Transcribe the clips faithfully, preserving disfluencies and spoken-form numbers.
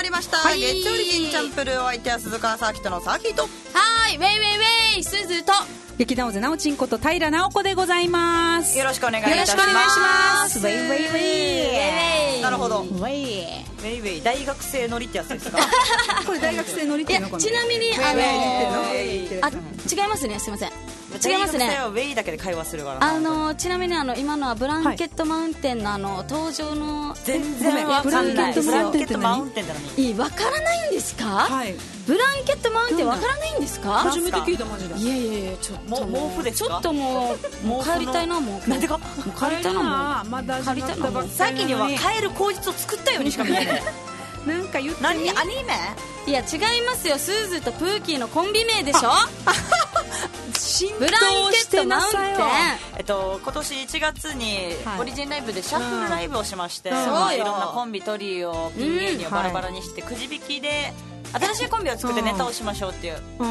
りました、 はい、 月曜日銀チャンプルー、お相手は鈴川サーキットのサーキット。 はーい、ウェイウェイウェイ、すずと劇団オゼナオチンこと平直子でございます。 よろしくお願いいたします。 よろしくお願いします。ウェイウェイウェイ。 なるほど。ウェイウェイウェイ大学生乗りってやつですか？ これ大学生乗りっていうのかな。 ちなみにあのー、あ、違いますね、すいません。違いますね。 ウェイだけで会話するから。 あのちなみにあの今のはブランケットマウンテンのあの登場の全然わかんない。ブランケットマウンテンって何？ いい、わからないんですか？ はい。 ブランケットマウンテンわからないんですか？ 初めて聞いたマジで。 いやいやいや、ちょっと毛布ですか？ ちょっともうもう帰りたいな、もう。 なんでか？ もう帰りたいな、もう。 まだ帰りたいな。 さっきには帰る口実を作ったようにしか見えない。 なんか言って何？アニメ？ いや違いますよ、スーズとプーキーのコンビ名でしょ。ブランケットマウンテン、 えっと、今年いちがつにオリジンライブでシャッフルライブをしまして、 うん、 まあ、いろんなコンビトリオピン芸人をバラバラにして、うん、くじ引きで新しいコンビを作ってネタをしましょうっていう、うん、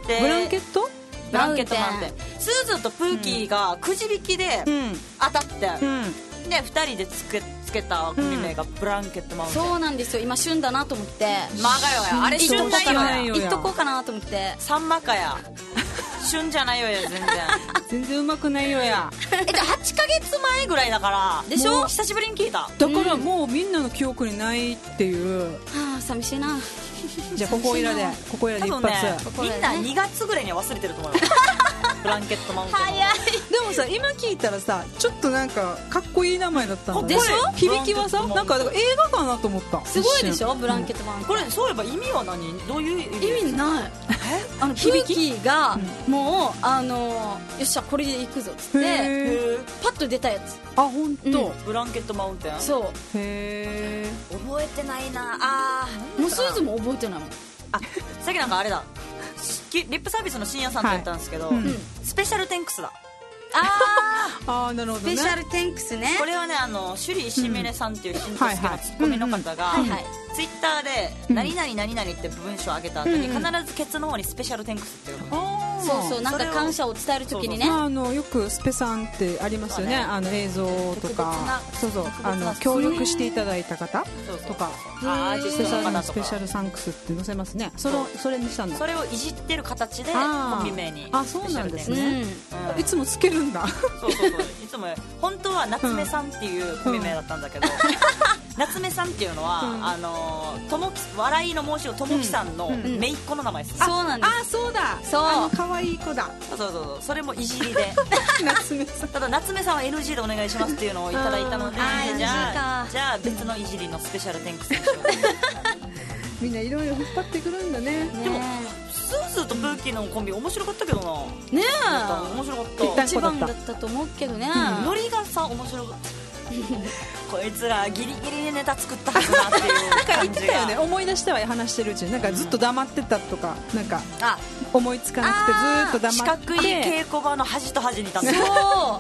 でブランケットブランケットマウンテン、スーズとプーキーがくじ引きで当たって、うん、でふたりでつけつけたコンビ名がブランケットマウンテン、 そうなんですよ、今旬だなと思って、 マガよや、あれ旬だよや、 言っとこうかなと思って、 サンマかや旬じゃないよや、全然全然うまくないよや。 えっとはちかげつまえぐらいだからでしょ、 久しぶりに聞いた。 だからもうみんなの記憶にないっていう、 はあ、寂しいな。 じゃあここいらでここいらで一発、 ね、みんなにがつぐらいには忘れてると思うよブランケットマウンテン。 早い。 でもさ、今聞いたらさ、ちょっとなんかかっこいい名前だったのでしょ。 響きはさ、なんか映画かなと思った。 すごいでしょ、ブランケットマウンテン。 これそういえば意味は何？どういう意味？ 意味ない。あのプーキーがもうあのよっしゃこれでいくぞっつってパッと出たやつ。 あ、本当、うん、 ブランケットマウンテン。 そう。 へー、覚えてないなあ。 もうスーズも覚えてないもん。 あ、さっきなんかあれだ、リップサービスの深夜さんって言ったんですけど、はい、うん、スペシャルテンクスだ。 ああ、なるほどね。 スペシャルテンクスね。 これはね、あの首里石峰さんっていう新之助のツッコミの方がツイッターで何々何々って文章を上げた後に必ずケツの方にスペシャルテンクスっていうの。 そうそう、なんか感謝を伝えるときにね、 あのよくスペさんってありますよね、あの映像とか、そうそう、あの協力していただいた方とか、スペシャルスペシャルサンクスって載せますね。それそれにしたんだ。 それをいじってる形でコンビ名に。 あ、そうなんですね。いつもつけるんだ。 そうそうそう、いつも本当は夏目さんっていうコンビ名だったんだけど、夏目さんっていうのはあのともき笑いの申し子ともきさんの姪っ子の名前です。 そうなんです。 あ、そうだ。 そう。 可愛い子だ。 そうそうそう、それもいじりで夏目さん、 ただ夏目さんは エヌジー でお願いしますっていうのをいただいたので、じゃあじゃあ別のいじりのスペシャルテンクスにしよう。 みんないろいろ引っ張ってくるんだね。 でもスーズーとプーキーのコンビ面白かったけどな。 ねえ、面白かった。 一番だったと思うけどね。 ノリがさ面白かった。こいつらギリギリでネタ作ったはずだっていう感じが。なんか言ってたよね。 思い出しては話してるうちになんかずっと黙ってたとか、なんか思いつかなくてずっと黙って。 四角い稽古場の端と端にいたんだ。 そう。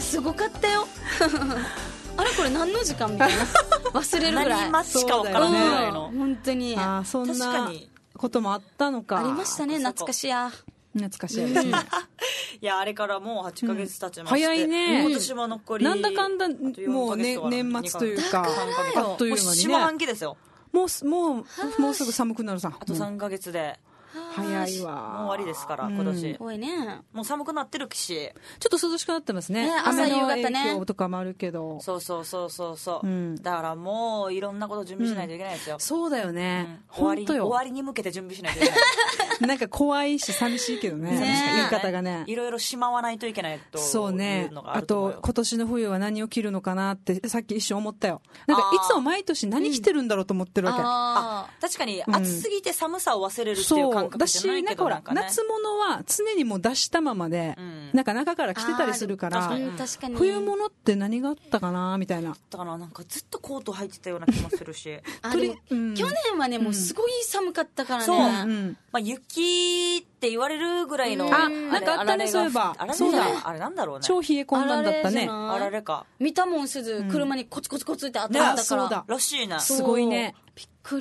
すごかったよ。あれこれ何の時間みたいな忘れるぐらい。 何マッチか分からないぐらいの。 本当に。 あ、そんなこともあったのか。 ありましたね、懐かしや。 懐かしいですね。 いや、あれからもうはちかげつ経ちまして、 早いね。 今年も残りなんだかんだもうね、年末というか、あっという間にね。 下半期ですよ。 もうもうもうすぐ寒くなるさ。 あとさんかげつで。 早いわ。 もう終わりですから、今年。 怖いね。 もう寒くなってるし、 ちょっと涼しくなってますね。 朝夕方ね。 雨の影響とかもあるけど。 そうそうそうそうそう。だからもういろんなこと準備しないといけないですよ。 そうだよね。 終わり終わりに向けて準備しないといけない。 なんか怖いし寂しいけどね。言い方がね。 いろいろしまわないといけないと。 そうね。あと今年の冬は何を着るのかなってさっき一瞬思ったよ。なんかいつも毎年何着てるんだろうと思ってるわけ。 あ、確かに暑すぎて寒さを忘れるっていう感覚じゃないけど。 夏物は常にもう出したままで、うん、なんか中から着てたりするから、冬物って何があったかなみたいな。 だからなんかずっとコート履いてたような気もするし。 あれ、うん、去年はねもうすごい寒かったからね。 そう、うん、まあ、雪って言われるぐらいの、 あ、なんかあったね、そういえば。 あれそうだ、あれなんだろうね。 超冷え込んだんだったね。 あられか。 見たもんすず車にコツコツコツってあったんだから。 そうだらしいな。 すごいね。 びっくり。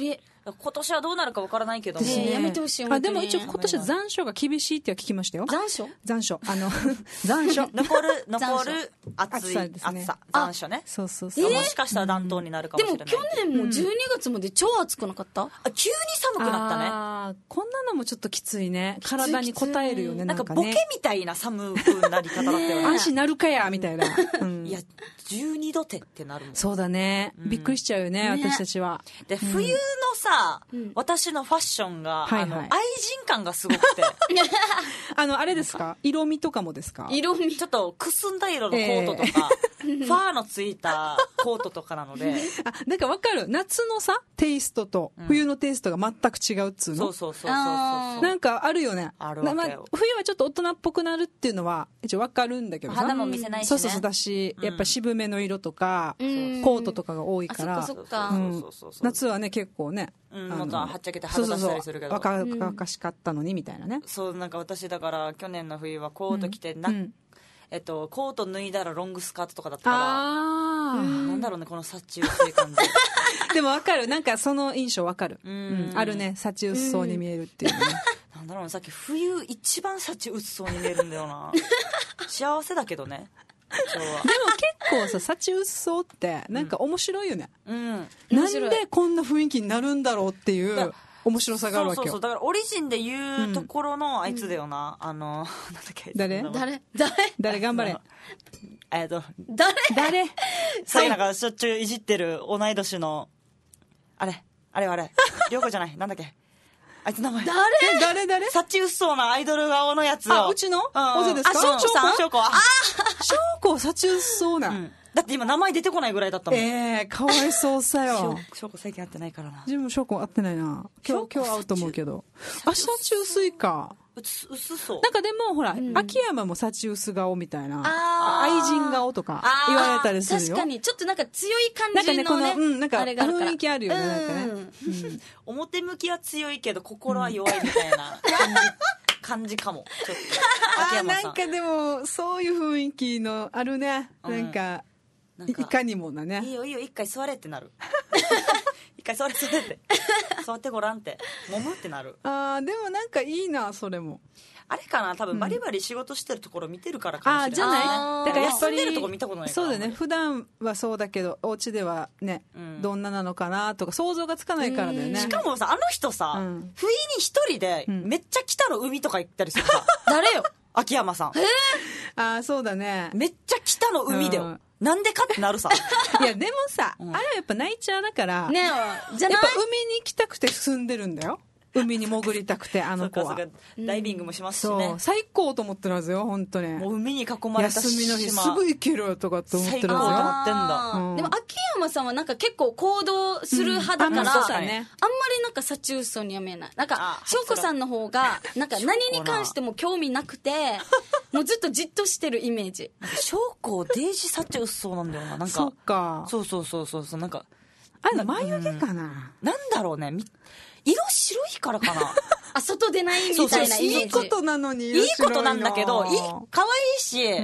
今年はどうなるかわからないけども、 ね、やめてほしい。 あでも一応今年は残暑が厳しいっては聞きましたよ。 残暑残暑あの残暑残る残る暑い暑さですね、 暑さ残暑ね。 そうそうそう、 もしかしたら暖冬になるかもしれない。 でも去年もじゅうにがつまで超暑くなかった、うん、 あ急に寒くなったね。 あこんなのもちょっときついね。体に応えるよね。 なんかねボケみたいな寒くなり方だったよね。 安心なるかやみたいな、うん、 いやじゅうにどてってなるもん。 そうだね、うん、びっくりしちゃうよね、ね、私たちは。 で冬のさ、うん、私のファッションが、はいはい、あの愛人感がすごくてあのあれですか、色味とかもですか？ 色味ちょっとくすんだ色のコートとか、えー、ファーのついたコートとかなのであなんかわかる。夏のさテイストと冬のテイストが全く違うっつうの、 うん、そうそうそうそうそう、 なんかあるよね。 あるわけよ、 まあ、冬はちょっと大人っぽくなるっていうのは一応わかるんだけどさ、 肌も見せないしね。 そうそうそうだし、やっぱ渋めの色とか、うん、コートとかが多いから、 そっかそっか、 うん、夏はね結構ね、 うん、もっとはっちゃけて肌出したりするけど、 若々しかったのにみたいなね。 そうなんか私だから去年の冬はコート着てな、うん、えっと、コート脱いだらロングスカートとかだったから、あなんだろうねこの幸薄い感じでも分かる、なんかその印象分かる、うん、あるね、幸薄そうに見えるっていうね。 なんだろうね、さっき冬一番幸薄そうに見えるんだよな幸せだけどね今日は。でも結構さ幸薄そうってなんか面白いよね、 うん、 なんでこんな雰囲気になるんだろうっていう面白さがあるわけよ。 そうそうそう、だからオリジンで言うところのあいつだよな、うん、あのなんだっけ、 誰誰誰誰頑張れえっと誰誰さっきなんかしょっちゅういじってる同い年のあれあれあれ涼子じゃない、なんだっけあいつ名前誰誰誰幸薄そうなアイドル顔のやつよ。 あうちのおぜですか？ あ翔子さん、翔子あ翔子幸薄そうな、うん、 だって今名前出てこないぐらいだったもん。 ええー、かわいそうさよ。 翔子最近会ってないからな。 自分も翔子会ってないな。今日今日会うと思うけど。あ、幸薄いか。 薄そう。 なんかでもほら、うん、秋山も幸薄顔みたいな、愛人顔とか言われたりするよ。 確かにちょっとなんか強い感じのね、なんかね、この、うん、 なんか雰囲気あるよね、なんかね、うん、 表向きは強いけど心は弱いみたいな感じ、感じかもちょっと。秋山さん、あ、 なんかでもそういう雰囲気のあるね、うん、なんかいかにもなね。 いいよいいよ、一回座れってなる一回座れ座れって座ってごらんって、もむってなる。 あーでもなんかいいな、それも。 あれかな、多分バリバリ仕事してるところ見てるからかもしれない、うん、あじゃない。 だからやっぱり休んでるとこ見たことないから。 そうだね、普段はそうだけどお家ではね、うん、どんななのかなとか想像がつかないからだよね。 しかもさ、あの人さ、うん、不意に一人でめっちゃ北の海とか行ったりするさ、 うん、誰よ秋山さん。 えー、あそうだね、 めっちゃ北の海だよ、うん、なんでかってなるさいやでもさ、うん、あれはやっぱナイチャーだからね、 じゃやっぱ海に行きたくて住んでるんだよ。海に潜りたくて、あの子はダイビングもしますしね、 そう最高と思ってるはずよ、本当に。 もう海に囲まれた休みの日すぐ行けるとかって思ってるはずよ。 最高と思ってんだ、 うん、でも秋山さんはなんか結構行動する派だから、うん、あんまりなんか幸薄そうには見えない。なんか翔子さんの方がなんか何に関しても興味なくてもうずっとじっとしてるイメージ。 翔子デージ幸薄そうなんだよな。なんかそっか、 そうそうそうそうそう、なんかあれ眉毛かな、うん、 なんだろうね、色白いからかなあ、外出ないみたいなイメージ。 いいことなのに色白いの。 いいことなんだけど、いい可愛いし、うん、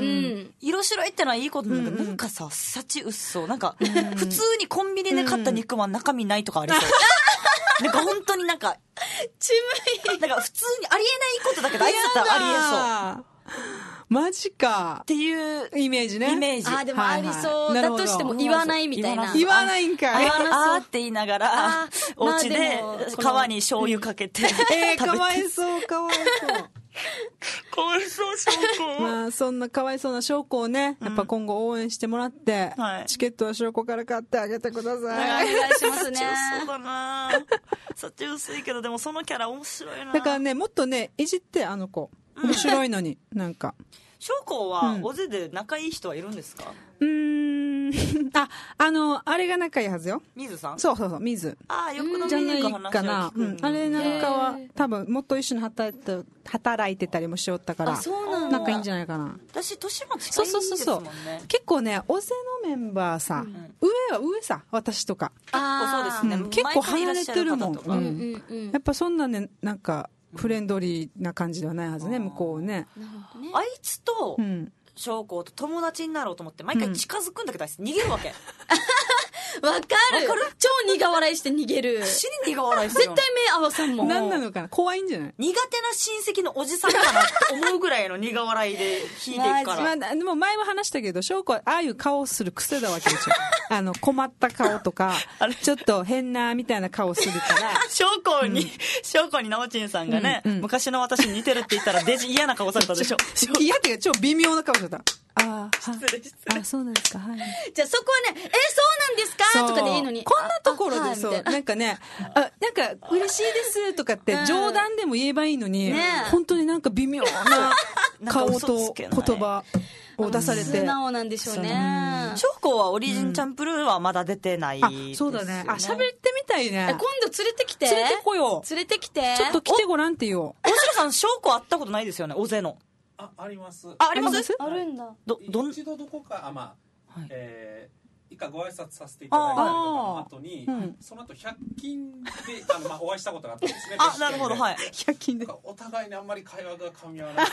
色白いってのはいいことなんだけど、うん、なんかさ幸薄そう、なんか、うん、普通にコンビニで買った肉まん中身ないとかありそう、うん、なんか本当になんかちむい、 なんか普通にありえないことだけどあいつだったらありえそうマジかっていうイメージね。 イメージ。あ、でもありそうだとしても言わないみたいな。 言わないんかい。 あーって言いながらお家で皮に醤油かけて、 えー、かわいそうかわいそうかわいそう翔子。 まあそんなかわいそうな翔子をね、やっぱ今後応援してもらって、うんはい、チケットは翔子から買ってあげてください。お願いしますね。 そうだな。幸薄いけどでもそのキャラ面白いな。 だからね、もっとねいじってあの子。面白いのになんか。 翔子は尾瀬で仲いい人はいるんですか？ うーんあ、あのあれが仲いいはずよ。 水さん？ そうそうそう、水。 ああ、よく飲みじゃないに行く話かな、うん、あれなんかは多分もっと一緒に働いて働いてたりもしよったから、 あ、そうなんだ。 仲いいんじゃないかな。 私年も近いんですもんね。そうそうそうそう、 結構ね尾瀬のメンバーさ、うん、上は上さ、私とかあそうですね、 うん、結構離れてるもん、 うんうんうん、 やっぱそんなねなんかフレンドリーな感じではないはずね、向こうね。 あいつと翔子と友達になろうと思って毎回近づくんだけど、あいつ逃げるわけわかる超苦笑いして逃げる。 死に苦笑いする。 絶対目合わさんもん。 何なのかな、怖いんじゃない？ 苦手な親戚のおじさんかなって思うぐらいの苦笑いで引いていくから。 まあ、でも前も話したけど、翔子はああいう顔をする癖だわけですよ。あの、困った顔とか、ちょっと変なみたいな顔するから。 翔子に、翔子になおちんさんがね、うんうん、昔の私に似てるって言ったらデジ嫌な顔されたでしょ。 嫌っていうか超微妙な顔してた。 ああ、失礼失礼。 あ、そうなんですか。はい。 じゃあそこはね、え、そうなんですかとかでいいのに。 こんなところでそう、なんかね、あ、なんか嬉しいですとかって冗談でも言えばいいのに、本当になんか微妙な顔と言葉を出されて。 素直なんでしょうね。 翔子はオリジンチャンプルーはまだ出てないですよね。 あ、そうだね。あ、喋ってみたいね。 今度連れてきて。 連れてこよう。連れてきて。 ちょっと来てごらんって言おう。 大城さん、翔子会ったことないですよね、大勢の。 あ、あります。 あ、あります？ あるんだ。 ど、どん、 一度どこか、あ、まあ、 はい、 えー、以下ご挨拶させていただいたりとかの後に、うん、その後ひゃく均で、あの、まあ、お会いしたことがあったんですね。 あ、なるほど、はい。 ひゃく均で。 お互いにあんまり会話が噛み合わない。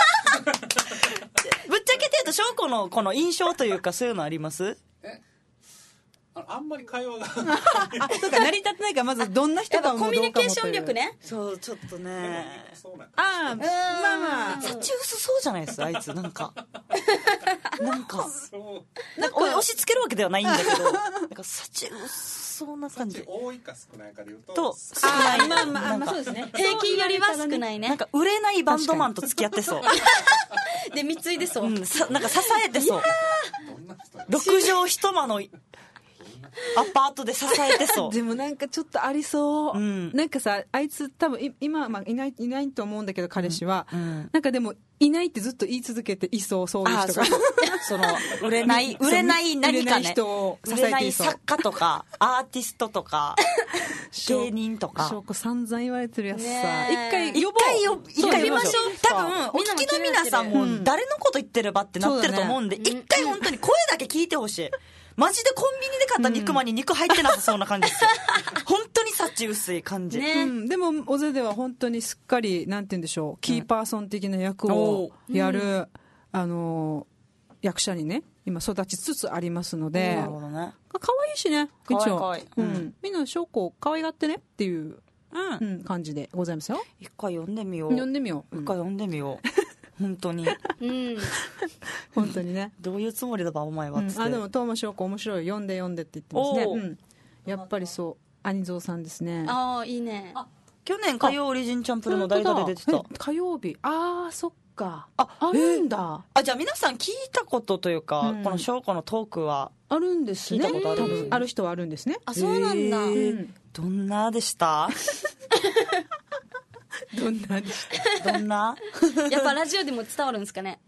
ぶっちゃけて言うと、翔子のこの印象というか、そういうのあります？えあんまり会話があ、そうか、成り立ってないから、まずどんな人かもコミュニケーション力ね。 そう、ちょっとね。 ああ、まあまあ。 サチ薄そうじゃないですあいつ、なんか。なんか、なんか押し付けるわけではないんだけど、なんかサチ薄そうな感じ。 多いか少ないかで言うと。 と、 少ない。まあまあ、まあそうですね。 平均よりは少ないね。 なんか売れないバンドマンと付き合ってそう。 で、貢いでそう。 うん、さ、なんか支えてそう。六畳一間の、アパートで支えてそう。 でもなんかちょっとありそう。 うん、 なんかさ、あいつ多分今、まあ、いない、いないと思うんだけど、彼氏は、 うんうん。 なんかでも、いないってずっと言い続けていそう、そういう人が。 その、売れない、売れない何かね。 人を支えていそう。 売れない作家とか、アーティストとか、芸人とか。 翔子散々言われてるやつさ。 一回呼ぼう。一回呼びましょう。多分、お聞きの皆さんも誰のこと言ってればってなってると思うんで、一回本当に声だけ聞いてほしい。マジでコンビニで買った肉まんに肉入ってなさそうな感じですよ。本当にサチ薄い感じ。 ね、うん、でも、小瀬では本当にすっかり、なんて言うんでしょう、キーパーソン的な役をやる、うん、あの、役者にね、今育ちつつありますので、 なるほどね。 可愛いしね、一応。 可愛いうん。みんな翔子可愛がってねっていう、うんうん、感じでございますよ。 一回読んでみよう。 読んでみよう。一回読んでみよう。本当に。 うん。 本当にね。 どういうつもりだば、お前は。つって。 あ、でも、東間翔子面白い。読んで読んでって言ってますね。うん。やっぱりそう、兄蔵さんですね。 ああ、いいね。あ、 去年火曜オリジンチャンプルの代打で出てた。 火曜日。ああ、そっか。あ、あるんだ。 あ、じゃあ皆さん聞いたことというか、この翔子のトークは。 あるんですね。 聞いたことあるんですね。 ある人はあるんですね。 あ、そうなんだ。 どんなでしたどんなでしたどんなやっぱラジオでも伝わるんですかね。 うん。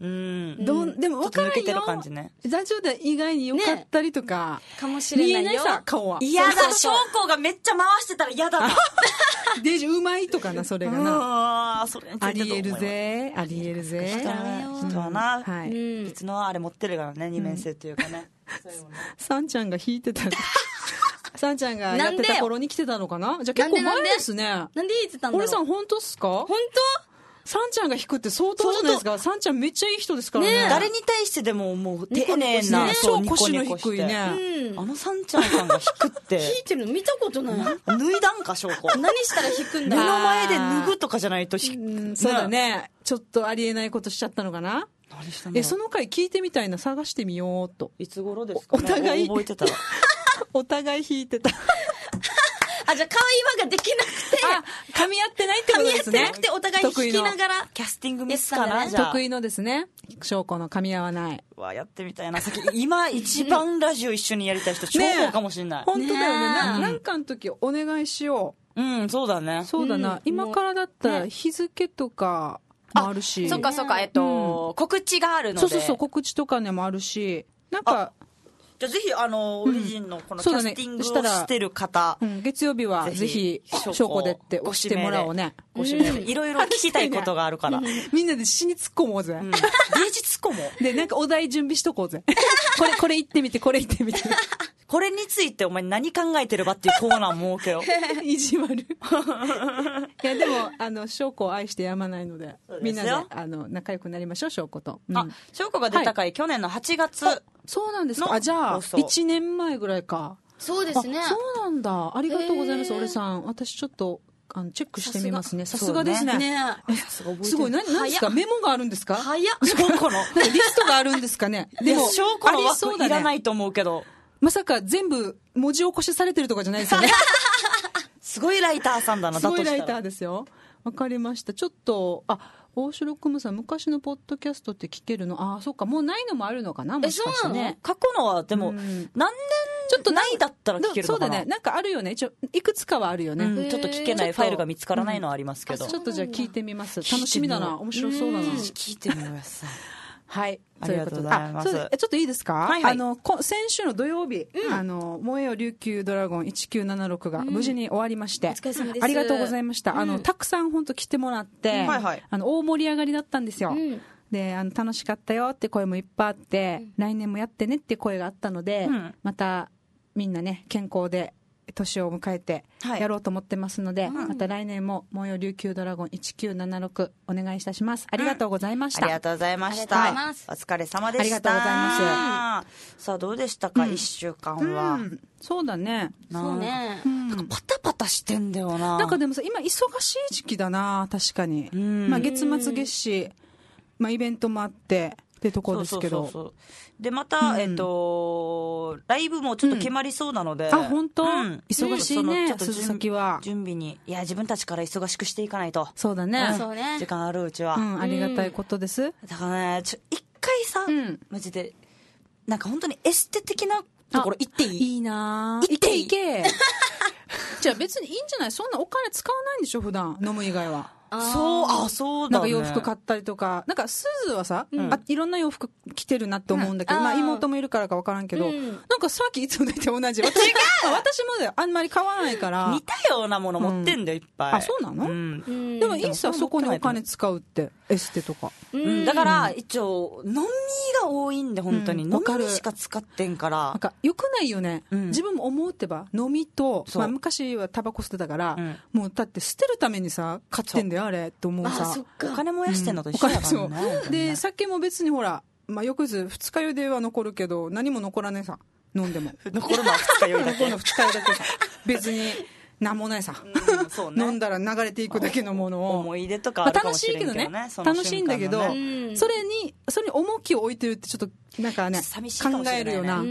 どん、でも分からんよ。 ちょっと抜けてる感じね。 ラジオで意外に良かったりとか。 ね、かもしれないよ。 見えないさ、顔は。 嫌だ、翔子がめっちゃ回してたら嫌だな。 デージうまいとかな、それがな。 ああ、それについてありえるぜ。ありえるぜ。 人はな、 はい。 別のあれ持ってるからね、二面性というかね。 さんちゃんが弾いてた。さんちゃんがやってた頃に来てたのかな。じゃあ結構前ですね。 なんで弾いてたんだろう。 堀さん本当っすか？ 本当？ さんちゃんが弾くって相当じゃないですか。さんちゃんめっちゃいい人ですからね。 誰に対してでももう丁寧な、 超腰の低いね。 あのさんちゃんさんが弾くって。 弾いてるの見たことない。 脱いだんか、翔子。 何したら弾くんだ。 目の前で脱ぐとかじゃないと弾く。そうだね。ちょっとありえないことしちゃったのかな。 何したの？ え、その回聞いてみたいな、探してみようと。 いつ頃ですか？ お互い。 覚えてたら。 お互い弾いてた。 あ、じゃあ会話ができなくて。 あ、噛み合ってないってことですね。 噛み合ってなくてお互い弾きながら。 キャスティングミスかな、じゃあ。 得意のですね。翔子の噛み合わない。 わ、やってみたいな。先今一番ラジオ一緒にやりたい人、翔子かもしれない。 本当だよね。なんかの時お願いしよう。うん、そうだね。 そうだな。今からだったら日付とかもあるし。 そっかそっか、えっと、告知があるので。 そうそうそう、告知とかねもあるし。なんか、 じゃあぜひ、あの、オリジンのこのキャスティングをしてる方。 うん、月曜日はぜひ、翔子でって押してもらおうね。 ご指名で。いろいろ聞きたいことがあるから。 みんなで死に突っ込もうぜ。 芸術突っ込もう。 で、なんかお題準備しとこうぜ。これ、これ言ってみて、これ言ってみて。 これについてお前何考えてるばっていうコーナーも設けよう。 意地悪。いや、でも、あの、翔子を愛してやまないので、みんなで、あの、仲良くなりましょう、翔子と。 あ、翔子が出た回、去年のはちがつ。 そうなんですか。あ、じゃあ、いちねんまえぐらいか。 そうですね。 そうなんだ。ありがとうございます、俺さん。私ちょっとあのチェックしてみますね。さすがですね。 ねすごい。何ですか？メモがあるんですか？ 早っ。 証拠のリストがあるんですかね。でも証拠のありそうだね。 枠いらないと思うけど。 まさか全部文字起こしされてるとかじゃないですよね。 すごいライターさんだな。 すごいライターですよ。わかりました。ちょっと、あ、大城くむさん、昔のポッドキャストって聞けるの？ああ、そっか、もうないのもあるのかな、もしかしてね。 過去のは、でも、 うん、 何年ちょっとないだったら聞けるのかな。 そうだね。なんかあるよね。一応、いくつかはあるよね。 うん、ちょっと聞けないファイルが見つからないのはありますけど。 ちょっとじゃあ聞いてみます。楽しみだな。面白そうだな。 聞いてみようやさ。 はい。 ありがとうございます。 ちょっといいですか？ はいはい、 あの、先週の土曜日、うん、あの、燃えよ琉球ドラゴンいちきゅうななろくが無事に終わりまして、うん、 お疲れ様です。 ありがとうございました。うん、あの、たくさん本当来てもらって、うん、はいはい、あの、大盛り上がりだったんですよ。うん、で、あの、楽しかったよって声もいっぱいあって、うん、来年もやってねって声があったので、うん、また、みんなね、健康で、年を迎えてやろうと思ってますので、はい、また来年も燃えよ琉球ドラゴンいちきゅうななろくお願いいたします。ありがとうございました。 うん、ありがとうございました。お疲れ様でした。 ありがとうございます。 さあどうでしたか、うん、いっしゅうかんは、 うん、そうだね。 そうね。 なんかパタパタしてんだよな。 なんかでもさ、今忙しい時期だな、確かに。まあ月末月始、まあイベントもあって。ってところですけど、そうそうそうそう、 でまた、うん、えっとライブもちょっと決まりそうなので、 うん、あ本当、うん、忙しいね、ちょっと鈴先は準備に、いや自分たちから忙しくしていかないと。 そうだね、 うん、時間あるうちは、 うん、ありがたいことです。 だからね、ちょ一回さ、うん、マジでなんか本当にエステ的なところ行っていい？ いいなぁ、行っていい？行け行けじゃあ別にいいんじゃない？そんなお金使わないんでしょ普段飲む以外は。 そう、あ、そうだね。 なんか洋服買ったりとか、なんかスーズはさ、うん、あいろんな洋服着てるなって思うんだけど、うん、まあ妹もいるからか分からんけど、うん、なんかさっきいつも大体同じ。私違う私もだよ、あんまり買わないから。 似たようなもの持ってんだよ、うん、いっぱい。 あ、そうなの？うん、でもいいさ、そこにお金使うって、エステとか。 うん、だから、一応、飲みが多いんで、本当に。うん、飲みしか使ってんから。 なんか、よくないよね。うん、自分も思うってば、飲みと、まあ昔はタバコ捨てたから、うん、もうだって捨てるためにさ、買ってんだよ、あれ、と思うさ。 あ、そっか。お金燃やしてんのと一緒やからね。 うん、で、酒も別にほら、まあ翌日、二日酔いでは残るけど、何も残らねえさ。飲んでも。 残るのは二日酔いだけ。 残るの二日酔いだけさ。別に。なんもないさ、うんそうね、飲んだら流れていくだけのものを思い出とかあるかもしれんけどね、 まあ、楽しいけどね、楽しいんだけど、うん、それにそれに重きを置いてるってちょっとなんかね寂しいかもしれないね、 考えるような、 うん、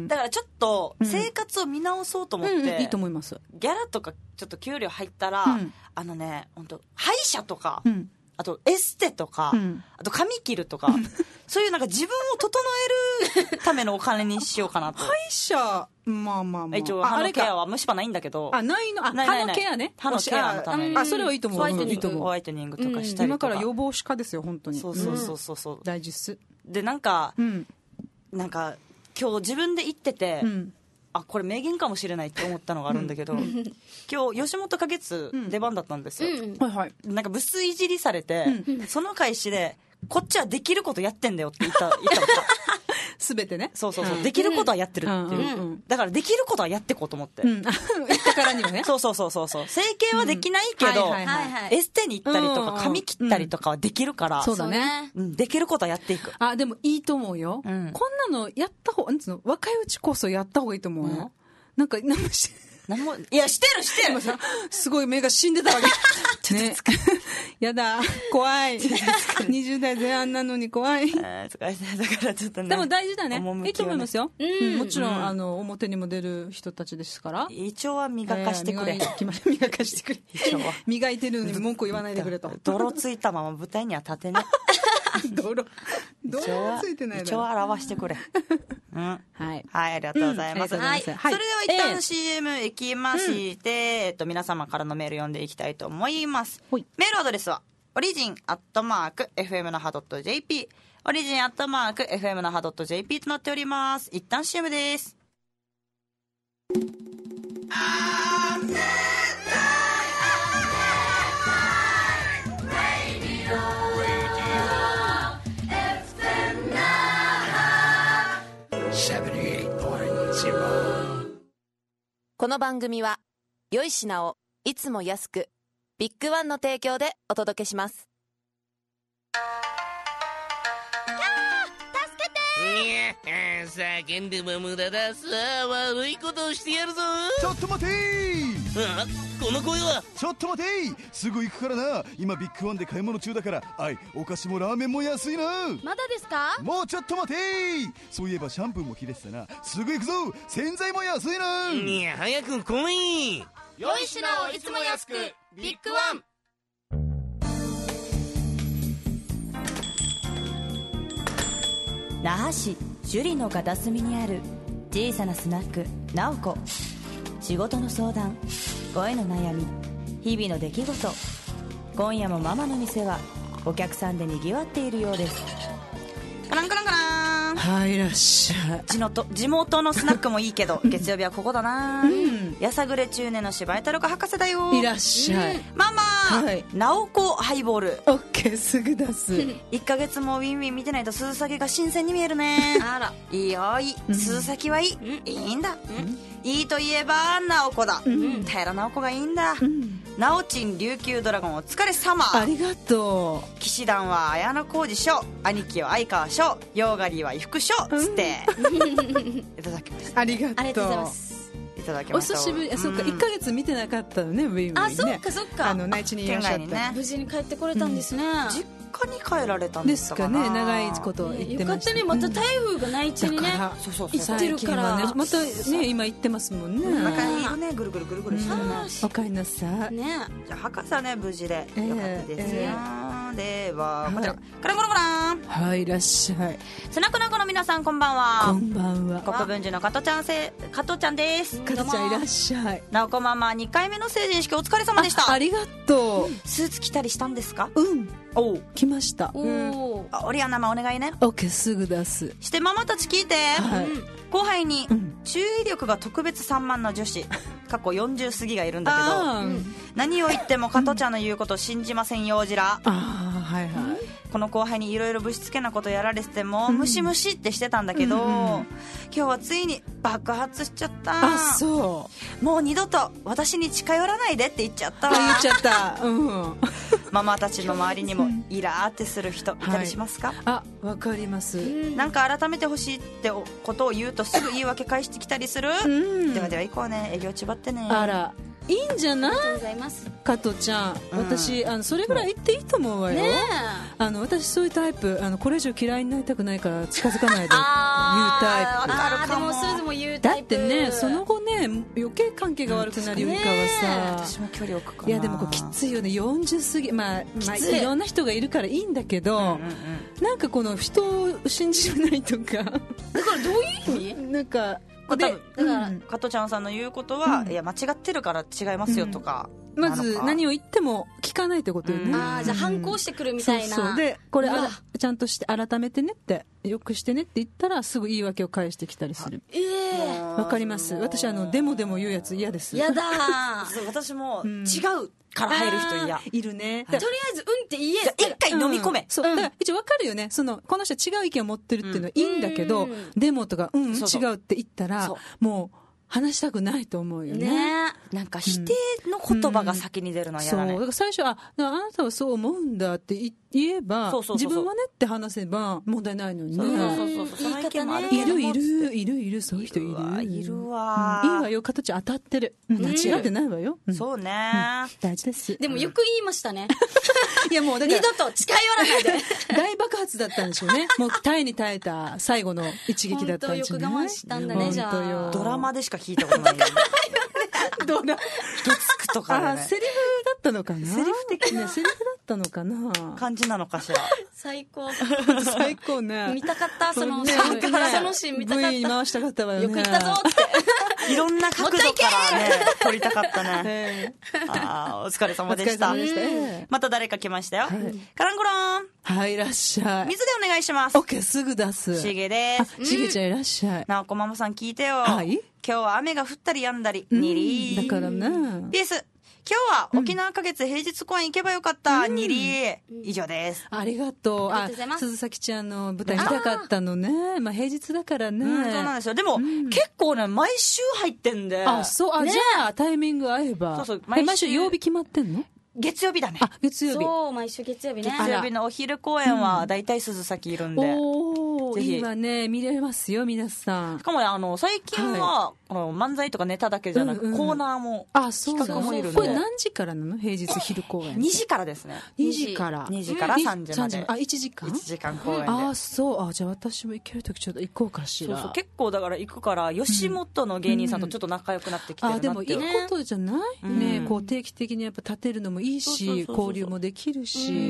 だからちょっと生活を見直そうと思って、うんうん、 いいと思います。 ギャラとかちょっと給料入ったら、うん、あのね本当歯医者とか、うんあとエステとか、うん、あと髪切るとかそういうなんか自分を整えるためのお金にしようかなと。 歯医者まあまあまあ一応歯のケアは虫歯ないんだけど、 あないの、あないないない、 歯のケアね、 歯のケアのために、 あそれはいいと思う、 ホワイトニング、ホワイトニングとかしたりとか、うん、 今から予防歯科ですよ本当に。 そうそうそうそうそう、 うん、大事っす。 でなんか、うん、なんか今日自分で行ってて、うんあこれ名言かもしれないって思ったのがあるんだけど、うん、今日吉本花月出番だったんですよ、うんはいはい、なんかブスいじりされて、うん、その開始でこっちはできることやってんだよって言った言ったのすべてね、 そうそうそう、うん、できることはやってるっていう、うんうん、だからできることはやってこうと思って、うん、 言ったからにはねそうそうそうそう整形はできないけど、うんはいはいはい、エステに行ったりとか髪切ったりとかはできるから、うん、 そうだね、 うん、できることはやっていく。 あでもいいと思うよ、うん、こんなのやった方が、なんつうの、若いうちこそやった方がいいと思うよ、うん、なんか何もして何もいやしてるしてるすごい目が死んでたわけねやだ怖いにじゅう代前半なのに怖い。 だからちょっとね、 でも大事だね、いいと思いますよ、うん、もちろん、うん、あの表にも出る人たちですから、 胃腸は磨かしてくれ、えー、磨かしてくれ磨いてるのに文句言わないでくれと泥ついたまま舞台には立てね泥泥はついてないだろ、 一応表してくれうん、はい、はい、ありがとうございます、 うん、はい、それでは一旦 シーエム 行きまして、えーえっと、皆様からのメール読んでいきたいと思います。メールアドレスはオリジンアットマーク エフエム 那覇 .jp オリジンアットマーク エフエム 那覇 .jp となっております。一旦 シーエム です。 この番組は良い品をいつも安くビッグワンの提供でお届けします。 助けてー、 叫んでも無駄だ。さあ悪いことをしてやるぞ。 ちょっと待てー。 あ、この声は。 ちょっと待てー。すぐ行くからな。今ビッグワンで買い物中だから。あい、お菓子もラーメンも安いな。 まだですか？ もうちょっと待てー。そういえばシャンプーも切れてたな。すぐ行くぞ。洗剤も安いな。 いや早く来い。 良い品をいつも安くビッグワン。 那覇市首里の片隅にある小さなスナックなおこ。仕事の相談、恋の悩み、日々の出来事。今夜もママの店はお客さんでにぎわっているようです。カランカランカラン。 はい、いらっしゃい。 地元地元のスナックもいいけど月曜日はここだな、うん、やさぐれ中年の柴井太郎博士だよ。 いらっしゃい、うん、 ママ、はい、なおこハイボール。 オッケー、すぐ出す。 いっかげつもウィンウィン見てないと鈴先が新鮮に見えるね。 あら、 いいよ、いい、鈴先はいい、うん、いいんだ、うん、いいといえばなおこだ、うん、平なおこがいいんだ、うん、なおちん琉球ドラゴンお疲れ様。 ありがとう。 騎士団は綾小路翔、兄貴は相川翔、ヨーガリーは伊福翔つって、うん、いただきました。 ありがとう。 ありがとうございます。 いただきました。 お久しぶり。あ、そっか、いっかげつ見てなかったのね、ウィンウィンね。 あ、そっかそっか。 あの内地にいらっしゃった、 ね、 無事に帰ってこれたんですね、うん、 実家に帰られたんですかね。 長いこと言ってました、 よかったね。また台風が内地にね、そうそうそう、行ってるから、 ね、またね今行ってますもんね。 中にいるね、ぐるぐるぐるぐるしてるね。 おかえりなさいね。 じゃあ博士はね無事でよかったですよ、えー、ではこちらカランコロコラン。 はい、いらっしゃい。 スナックナコの皆さんこんばんは。 こんばんは。 国分寺の加藤ちゃんせ加藤ちゃんです。 加藤ちゃんいらっしゃい。 なおこママにかいめの成人式お疲れ様でした。 あ, ありがとう。 スーツ着たりしたんですか？ うん、お来ました。 お、うん、あ、オリアナマお願いね。 オッケー、すぐ出す。 してママたち聞いて、はい、後輩に注意力が特別散漫な女子過去よんじゅう過ぎがいるんだけど、うん、何を言っても加藤ちゃんの言うこと信じませんようじら。 あ、はいはい。 この後輩にいろいろぶしつけなことやられてても、うん、ムシムシってしてたんだけど、うんうん、今日はついに爆発しちゃった。 あ、そう。 もう二度と私に近寄らないでって言っちゃった。 言っちゃった、うん、 ママたちの周りにもイラーってする人いたりしますか？はい、 あ、わかります。 なんか改めてほしいってことを言うとすぐ言い訳返してきたりする、うん、ではでは行こうね、営業ちばってね。 あら、いいんじゃない？ ありがとうございます。 加藤ちゃん、うん、私あのそれぐらい言っていいと思うわよ、ね、あの私そういうタイプ、あのこれ以上嫌いになりたくないから近づかないで言うタイプ。 ああ、でもすずも言うタイプ。 だってね、その後ね余計関係が悪くなるよりかはさ、 私も距離置くかな。 いやでもこうきついよね、よんじゅう過ぎ、まあ、まあ、いろんな人がいるからいいんだけど、うんうんうん、なんかこの人を信じないとかだからどういう意味なんかでだから、うん、加藤ちゃんさんの言うことは、うん、いや間違ってるから違いますよとか、 うん、まず何を言っても聞かないってことよね、 うん、ああ、じゃあ反抗してくるみたいな。 そうそう、でこれあちゃんとして改めてねって、よくしてねって言ったらすぐ言い訳を返してきたりする。 ええー、 わかります。私あのデモでも言うやつ嫌です。 やだー私も違うから入る人嫌。 いるね。 とりあえずうんって言えって一回飲み込め、うん、 そう、だから一応わかるよね、そのこの人違う意見を持ってるっていうのはいいんだけど、うん、デモとかうん、そうそう違うって言ったらもう話したくないと思うよね。 ね、なんか否定の言葉が先に出るのは嫌だね、うん、そうだから最初は あ, あなたはそう思うんだって言えば、そうそうそうそう、自分はねって話せば問題ないのにね。そうそうそうそう、その意見もあるけど、いるいるいるいる、そういう人いるいるわ、うん、 いいわよ、形当たってる、間違ってないわよ、うん、 そうね、 うん、大事です。 でもよく言いましたねいやもうだから二度と近寄らないで大爆発だったんでしょうね。もう耐えに耐えた最後の一撃だったんじゃない。 本当よく我慢したんだね。じゃあドラマでしか聞いたことないよドラ人つくとかね。 あ、セリフだったのかな、 セリフ的な、 ね、セリフだったのかな感じなのかしら。 最高最高ね。 見たかったその、ね、そのシーン見たかった。 ブイ 回したかったわよね。 よく言ったぞっていろんな角度からね撮りたかったね、えー、あお疲れ様でした。 でした、えー、 また誰か来ましたよ、はい、カランコロン。 はい、いらっしゃい。 水でお願いします。 オッケー、すぐ出す。 しげです。 しげちゃんいらっしゃい。 なおこママさん聞いてよ。 はい。 今日は雨が降ったり止んだり、にりー。だからね。 ピース。今日は沖縄花月平日公演行けばよかった、うん、にりー。以上です。 ありがとう。あ、鈴崎ちゃんの舞台見たかったのね。まあ平日だからね。 うん、そうなんですよ。でも、うん、結構ね、毎週入ってんで。 あ、そう、あ、ね、じゃあタイミング合えば。そうそう。毎週、毎週曜日決まってんの？ 月曜日だね。 あ、月曜日。 そう、毎週月曜日ね。 月曜日のお昼公演はだいたい鈴崎いるんで。 おー、 もういいわね、見れますよ皆さん。 しかもね、あの最近は、はい、あの漫才とかネタだけじゃなく、うんうん、コーナーも企画もいるんで。 これ何時からなの？平日昼公演。 にじからですね。 にじからにじからさんじまで。 あ、いちじかん？ いちじかん公演で。 あ、そう。あ、じゃあ私も行けるときちょっと行こうかしら。 そうそう、結構だから行くから吉本の芸人さんとちょっと仲良くなってきてるなって、うんうん、 あ、でもいいことじゃない、うん、ね、こう定期的にやっぱ立てるのもいいし、交流もできるし、うん、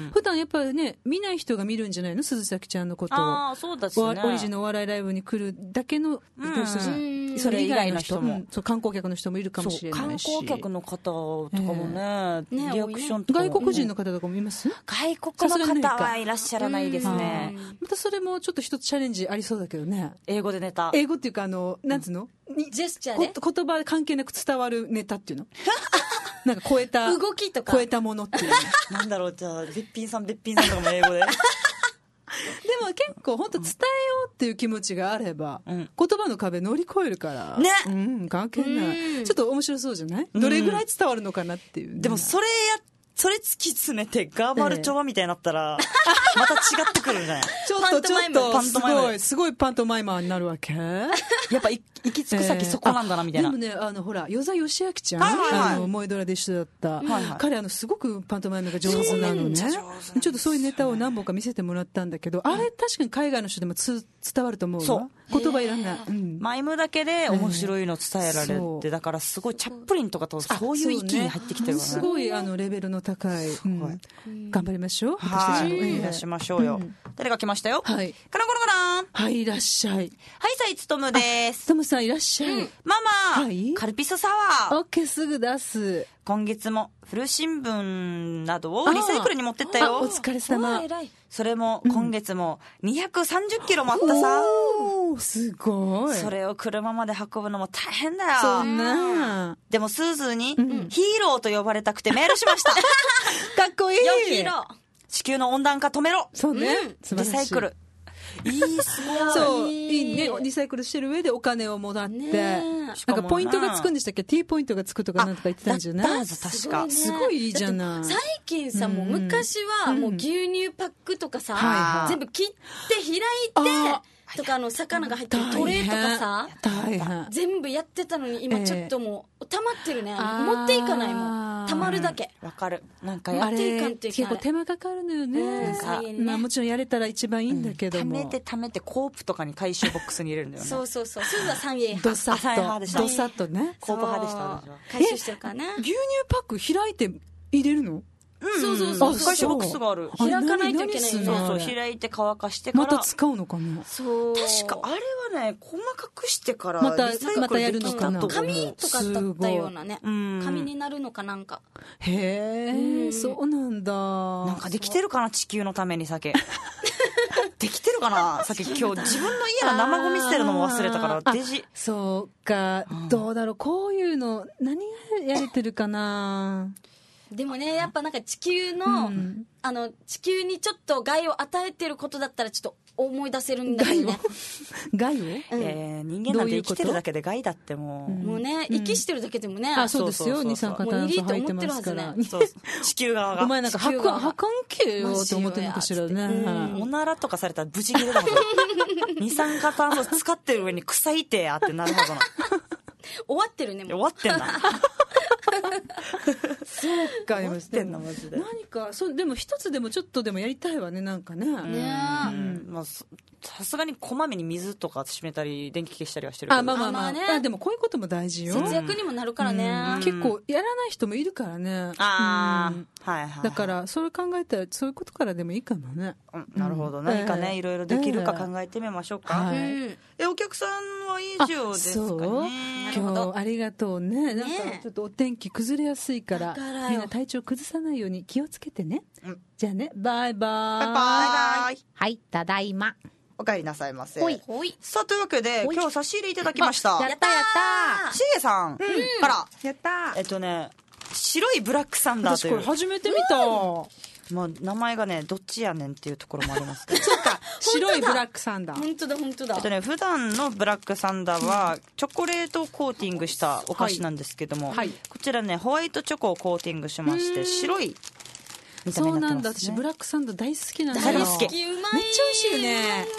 普段やっぱりね、見ない人が見るんじゃないの、鈴崎ちゃんのことを。 ああ、そうだしね。 オリジンのお笑いライブに来るだけの人じゃない、うん、それ以外の人も、うん、そう観光客の人もいるかもしれないし、 観光客の方とかもね、えー、リアクションとか、 ね、外国人の方とかもいます？ 外国の方はいらっしゃらないですね。 またそれもちょっと一つチャレンジありそうだけどね。 英語でネタ。 英語っていうか、あの、なんつうの、 うん、ジェスチャーで言葉関係なく伝わるネタっていうのなんか超えた動きとか超えたものっていうなんだろう、じゃあべっぴんさんべっぴんさんとかも英語ででも結構本当伝えようっていう気持ちがあれば、うん、言葉の壁乗り越えるからね、 うん、関係ない。ちょっと面白そうじゃない？どれぐらい伝わるのかなっていう、ね、 でもそれやそれ突き詰めてガーバルチョバみたいになったら、ええ、また違ってくるんじゃない？ ちょっとちょっとすごいすごいパントマイマーになるわけ？やっぱ行き着く先そこなんだなみたいな。 えー、でもね、あのほら与座義明ちゃん、はいはいはい、あの萌えドラで一緒だった、はいはい、彼あのすごくパントマイマーが上手なのね。ちょっとそういうネタを何本か見せてもらったんだけど、あれ確かに海外の人でもつ伝わると思うわ。そう言葉いらない、うん、 マイムだけで面白いの伝えられるって、だからすごいチャップリンとかとそういう域に入ってきてるわね。 すごいあのレベルの高い、うんはい、頑張りましょう。 はい、いらしましょうよ、うん、誰が来ましたよ。はい、カラコロカラはい、いらっしゃい。 はい、さいつとむです。 とむさんいらっしゃい、うん、 ママ、はい、カルピスサワー。 オッケー、すぐ出す。 今月も古新聞などをリサイクルに持ってったよ。 お疲れ様。 それも今月もにひゃくさんじゅっキロもあったさ、 うん、すごい。 それを車まで運ぶのも大変だよ。 そんな。 でもスーズーにヒーローと呼ばれたくてメールしましたかっこいい。 ヒーロー。地球の温暖化止めろ。 そうね、 うん、リサイクルいいっすね。 そう、いいね。リサイクルしてる上でお金をもらって、なんかポイントがつくんでしたっけ？ T ポイントがつくとかなんとか言ってたんじゃない？ 確か。 すごいいいじゃない。 最近さ、もう昔はもう牛乳パックとかさ、全部切って開いて、とかあの魚が入ってるトレーとかさ、 大変全部やってたのに今ちょっともう溜まってるね。持っていかないもん。溜まるだけ。 わかる。なんかやっていかんといけない。 結構手間かかるのよね。まあもちろんやれたら一番いいんだけども。 溜めて溜めてコープとかに回収ボックスに入れるんだよね。 そうそうそう。すぐは三円派。 ドサッと。ドサッとね。 コープ派でした。 回収してるからね。 牛乳パック開いて入れるの？ そうそうそう。 回収ボックスがある。 開かないといけないよね。 そうそう。開いて乾かしてから。 また使うのかな？ そう。確かあれはね、細かくしてからまたまたやるのかな？ 紙とかだったようなね。紙になるのかなんか。 へえ、そうなんだ。 なんかできてるかな、地球のために酒。できてるかな、酒。今日自分の家の生ゴミ捨てるのも忘れたからデジ。 そうか、どうだろう、こういうの何がやれてるかな。 でもね、やっぱなんか地球の、うん、あの地球にちょっと害を与えてることだったらちょっと思い出せるんだけどね。 害を？害を？ うん、えー、人間なんて生きてるだけで害だってもう、うん、 もうね、息してるだけでもね、 あ、そうですよ、二酸化炭素入ってますから。 そう地球側が。 お前なんか破壊破壊系よって思ってるのかしらね。 うん、おならとかされたらブチギレだもん。二酸化炭素使ってる上に臭いてやってなるはずな。 終わってるね。もう終わってんだ。 そうか、 終わってんなマジで。 何かそうでも一つでもちょっとでもやりたいわね、なんかね。 ねえ、うん、まあさすがにこまめに水とか閉めたり電気消したりはしてるけど。 あ、まあまあまあ、ね、あでもこういうことも大事よ。 節約にもなるからね。 うん、結構やらない人もいるからね。 ああ、うん、はいはい。 だからそれ考えたらそういうことからでもいいかもね。 うん、なるほど、何かね、えー、いろいろできるか考えてみましょうか。はい、えお客さんは以上ですかね。 今日ありがとうね。なんかちょっとお天気崩れやすいからみんな体調崩さないように気をつけてね。うん、じゃあね、バイバイ。 バイバイ。 はい、ただいま。 お帰りなさいませ。 ほいほい。 さあというわけで今日差し入れいただきました。 やったやったしげさんからやったえっとね白いブラックサンダーという。 私これ初めて見た。 まあ名前がねどっちやねんっていうところもありますけど。 そうか、白いブラックサンダー。 本当だ本当だ。 えっとね普段のブラックサンダーはチョコレートをコーティングしたお菓子なんですけども、はいはい、こちらねホワイトチョコをコーティングしまして白い見た目になってますね。 そうなんだ、私ブラックサンダー大好きなんだよ。 大好き。 うまい。 めっちゃ美味しいよね。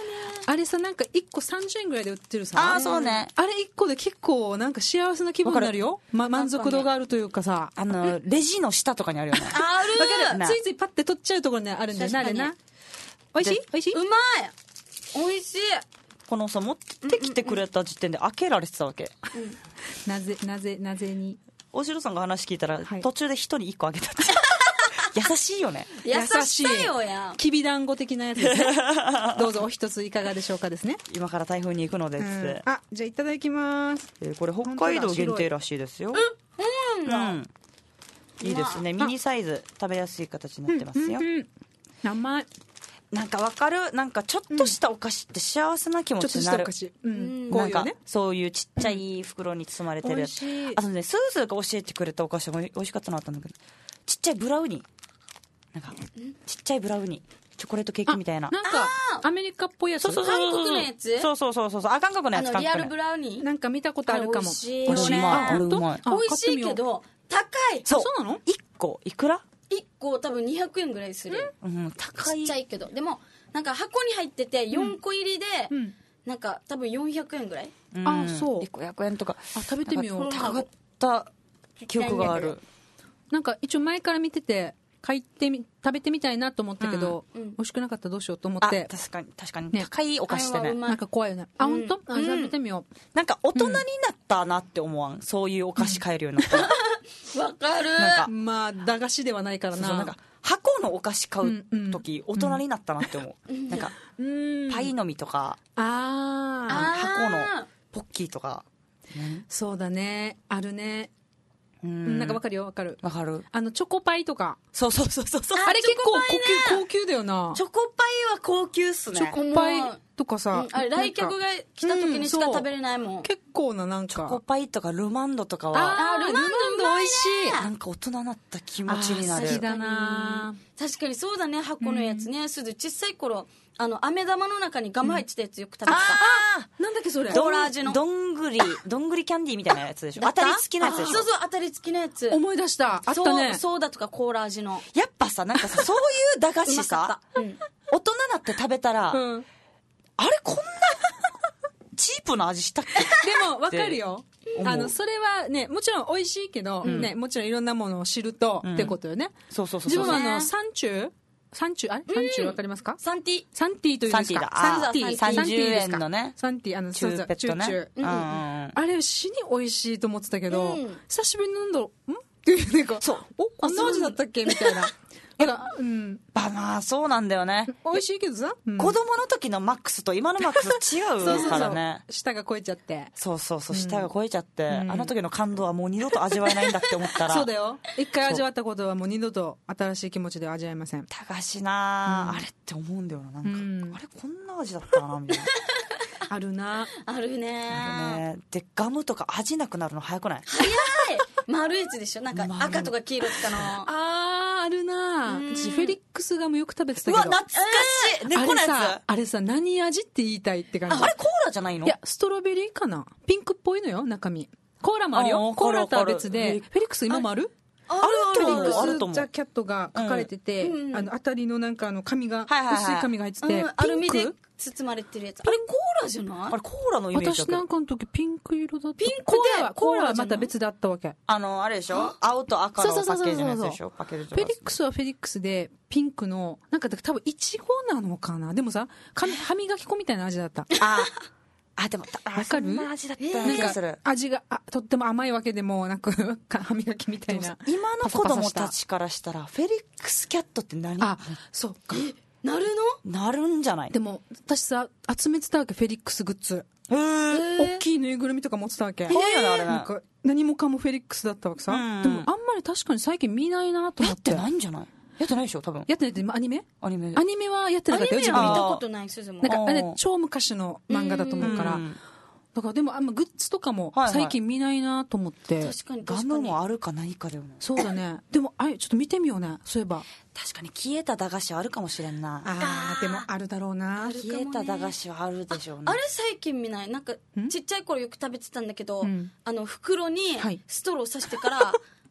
あれさなんかいっこさんじゅうえんぐらいで売ってるさああそうね、 あれいっこで結構なんか幸せな気分になるよ、ま、満足度があるというかさ、 あのレジの下とかにあるよねあるわかる、ついついパッて取っちゃうところにあるんだよな、あれな。美味しい美味しい、 うまい美味しい。 このさ持ってきてくれた時点で開けられてたわけ、 うんうん、 なぜなぜなぜに大城さんが話聞いたら、はい、途中で一人一個あげたって優しいよね。 優しいよや。 きびだんご的なやつですねどうぞお一ついかがでしょうかですね。 今から台風に行くのでっつって、うん、 あじゃあいただきます、 えー、これ北海道限定らしいですよ。 うん、うん、 いいですね。ミニサイズ食べやすい形になってますよ、うんうんうん、 甘い。 なんかわかる、なんかちょっとしたお菓子って幸せな気持ちになる、 ちょっとしたお菓子、うん、 なんかそういうちっちゃい袋に包まれてるやつ、うん、あとねスースーが教えてくれたお菓子が美味しかったなと思ったんだけど、ちっちゃいブラウニー、なんかちっちゃいブラウニー、チョコレートケーキみたいな、 なんかアメリカっぽいやつ、 そうそうそうそう、韓国のやつ、 そうそうそうそうそう、あ韓国のやつ、 あのリアルブラウニー、 なんか見たことあるかも。 美味しいよね。 あれうまい、 美味しいけど高い。 そうそうなの。 いっこいくら、 いっこ多分にひゃくえんぐらいする、 うん、高い、 ちっちゃいけど、でもなんか箱に入っててよんこ入りで、 うん、 なんか多分よんひゃくえんぐらい、 うん、 あそう、 いっこひゃくえんとか、 あ食べてみよう。 高かった記憶がある。 なんか一応前から見てて買ってみ食べてみたいなと思ったけど、 うん、 美味しくなかったらどうしようと思って。 確かに確かに、 ね、 高いお菓子ってね、 なんか怖いよね。あ、うん、本当？あ、食べてみよう。 なんか大人になったなって思わん、そういうお菓子買えるようになったらわかる。 なんかまあ駄菓子ではないからな。 そうそう、なんか箱のお菓子買う時、うん、大人になったなって思う、うん、なんか、うん、パイの実とか、 ああ箱のポッキーとか、 うん、そうだね、あるね、 うん、 なんかわかるよ、わかるわかる。 あのチョコパイとか、 そうそうそうそう、 あれ結構高級、高級だよな。 チョコパイは高級っすね。 チョコパイとかさ、 うん、あれ来客が来た時にしか食べれないもん、うん、 結構な、なんかチョコパイとかルマンドとかは、 あールマンド美味しい。 なんか大人になった気持ちになる。 好きだな。 確かにそうだね、箱のやつね、すず小さい頃あの飴玉の中にガム入ってたやつよく食べてた、うん、 ああなんだっけそれ、 コーラ味のどんぐりどんぐりキャンディーみたいなやつでしょ、当たり付きのやつでしょ。 そうそう、当たり付きのやつ思い出した、あったね。 ソーダとかコーラ味の、 やっぱさ、なんかさそういう駄菓子さ、 うん、 大人になって食べたら、うん、あれこんなチープな味したっけ。 でも分かるよ、あのそれはね、もちろん美味しいけど、うん、ね、もちろんいろんなものを知ると、うん、ってことよね。 そうそうそう。 自分はあのサンチューサンチュー、あれサンチューわかりますか？ サンティサンティというんですか？ サンティサンティさんじゅうえんのね、 サンティ、あのチューペットね、 チューチュー、 うん、 あれ死に美味しいと思ってたけど、 うん、 久しぶりに飲んだらんっていうなんか、 そう、 おこんな味だったっけみたいな。だから、うん、 まあそうなんだよね。 美味しいけどさ、 うん、子供の時のマックスと今のマックス違うからね。そうそうそう、 舌が超えちゃって。 そうそうそう、舌が超えちゃって、うん、あの時の感動はもう二度と味わえないんだって思ったら。 そうだよ。一回味わったことはもう二度と新しい気持ちでは味わえません。 駄菓子な、うん、あれって思うんだよな、なんか、うん、あれこんな味だったかなみたいな。 あるな。 あるね。 あるね。でガムとか味なくなるの早くない？ 早い。丸いやつでしょ、なんか赤とか黄色とかの。 あーあるな。私フェリックスガムよく食べてたけど。 うわ懐かしい。猫のやつ。 あれさ、あれさ、何味って言いたいって感じ。 あ、あれコーラじゃないの？ いやストロベリーかな。ピンクっぽいのよ中身。コーラもあるよ。コーラとは別で。フェリックス今もある？ あると思う。 フェリックス・ザ・キャットが書かれてて、うん、あの当たりのなんかあの紙が、はいはいはい、薄い紙が入ってて、うん、 アルミで包まれてるやつ。あれコーラじゃない？ あれコーラのイメージだけど。 私なんかの時ピンク色だった。 ピンクでコーラはコーラはまた別だったわけ。 あのあれでしょ？青と赤のパッケージのやつでしょ？パッケージとか。 フェリックスはフェリックスでピンクのなんか多分イチゴなのかな。でもさ、歯磨き粉みたいな味だった。 あ。あ、でも、 わかる？ そんな味だった気がする。 なんか味があとっても甘いわけでもなく歯磨きみたいな。 今の子供たちからしたらフェリックスキャットって何？ あ、そうか。 なるの？なるんじゃない？ でも私さ集めてたわけ、フェリックスグッズ。 へー。 大きいぬいぐるみとか持ってたわけ。 怖いよねあれね。 なんか何もかもフェリックスだったわけさ。でもあんまり確かに最近見ないなと思って。 やってないんじゃない？やってないでしょ多分。 やってないって、アニメ？ アニメ。 アニメはやってなかったよ自分。 アニメは見たことないすずも。 なんかあれ超昔の漫画だと思うから。だからでもあんまグッズとかも最近見ないなと思って、はいはい、 確かにガムもあるかないかでもそうだね。でもあれちょっと見てみようね、そういえば。 確かに消えた駄菓子あるかもしれんな。 あーでもあるだろうな。 消えた駄菓子はあるでしょうね。 あ, あれ最近見ない？なんかちっちゃい頃よく食べてたんだけど、うん、あの袋にストローさしてから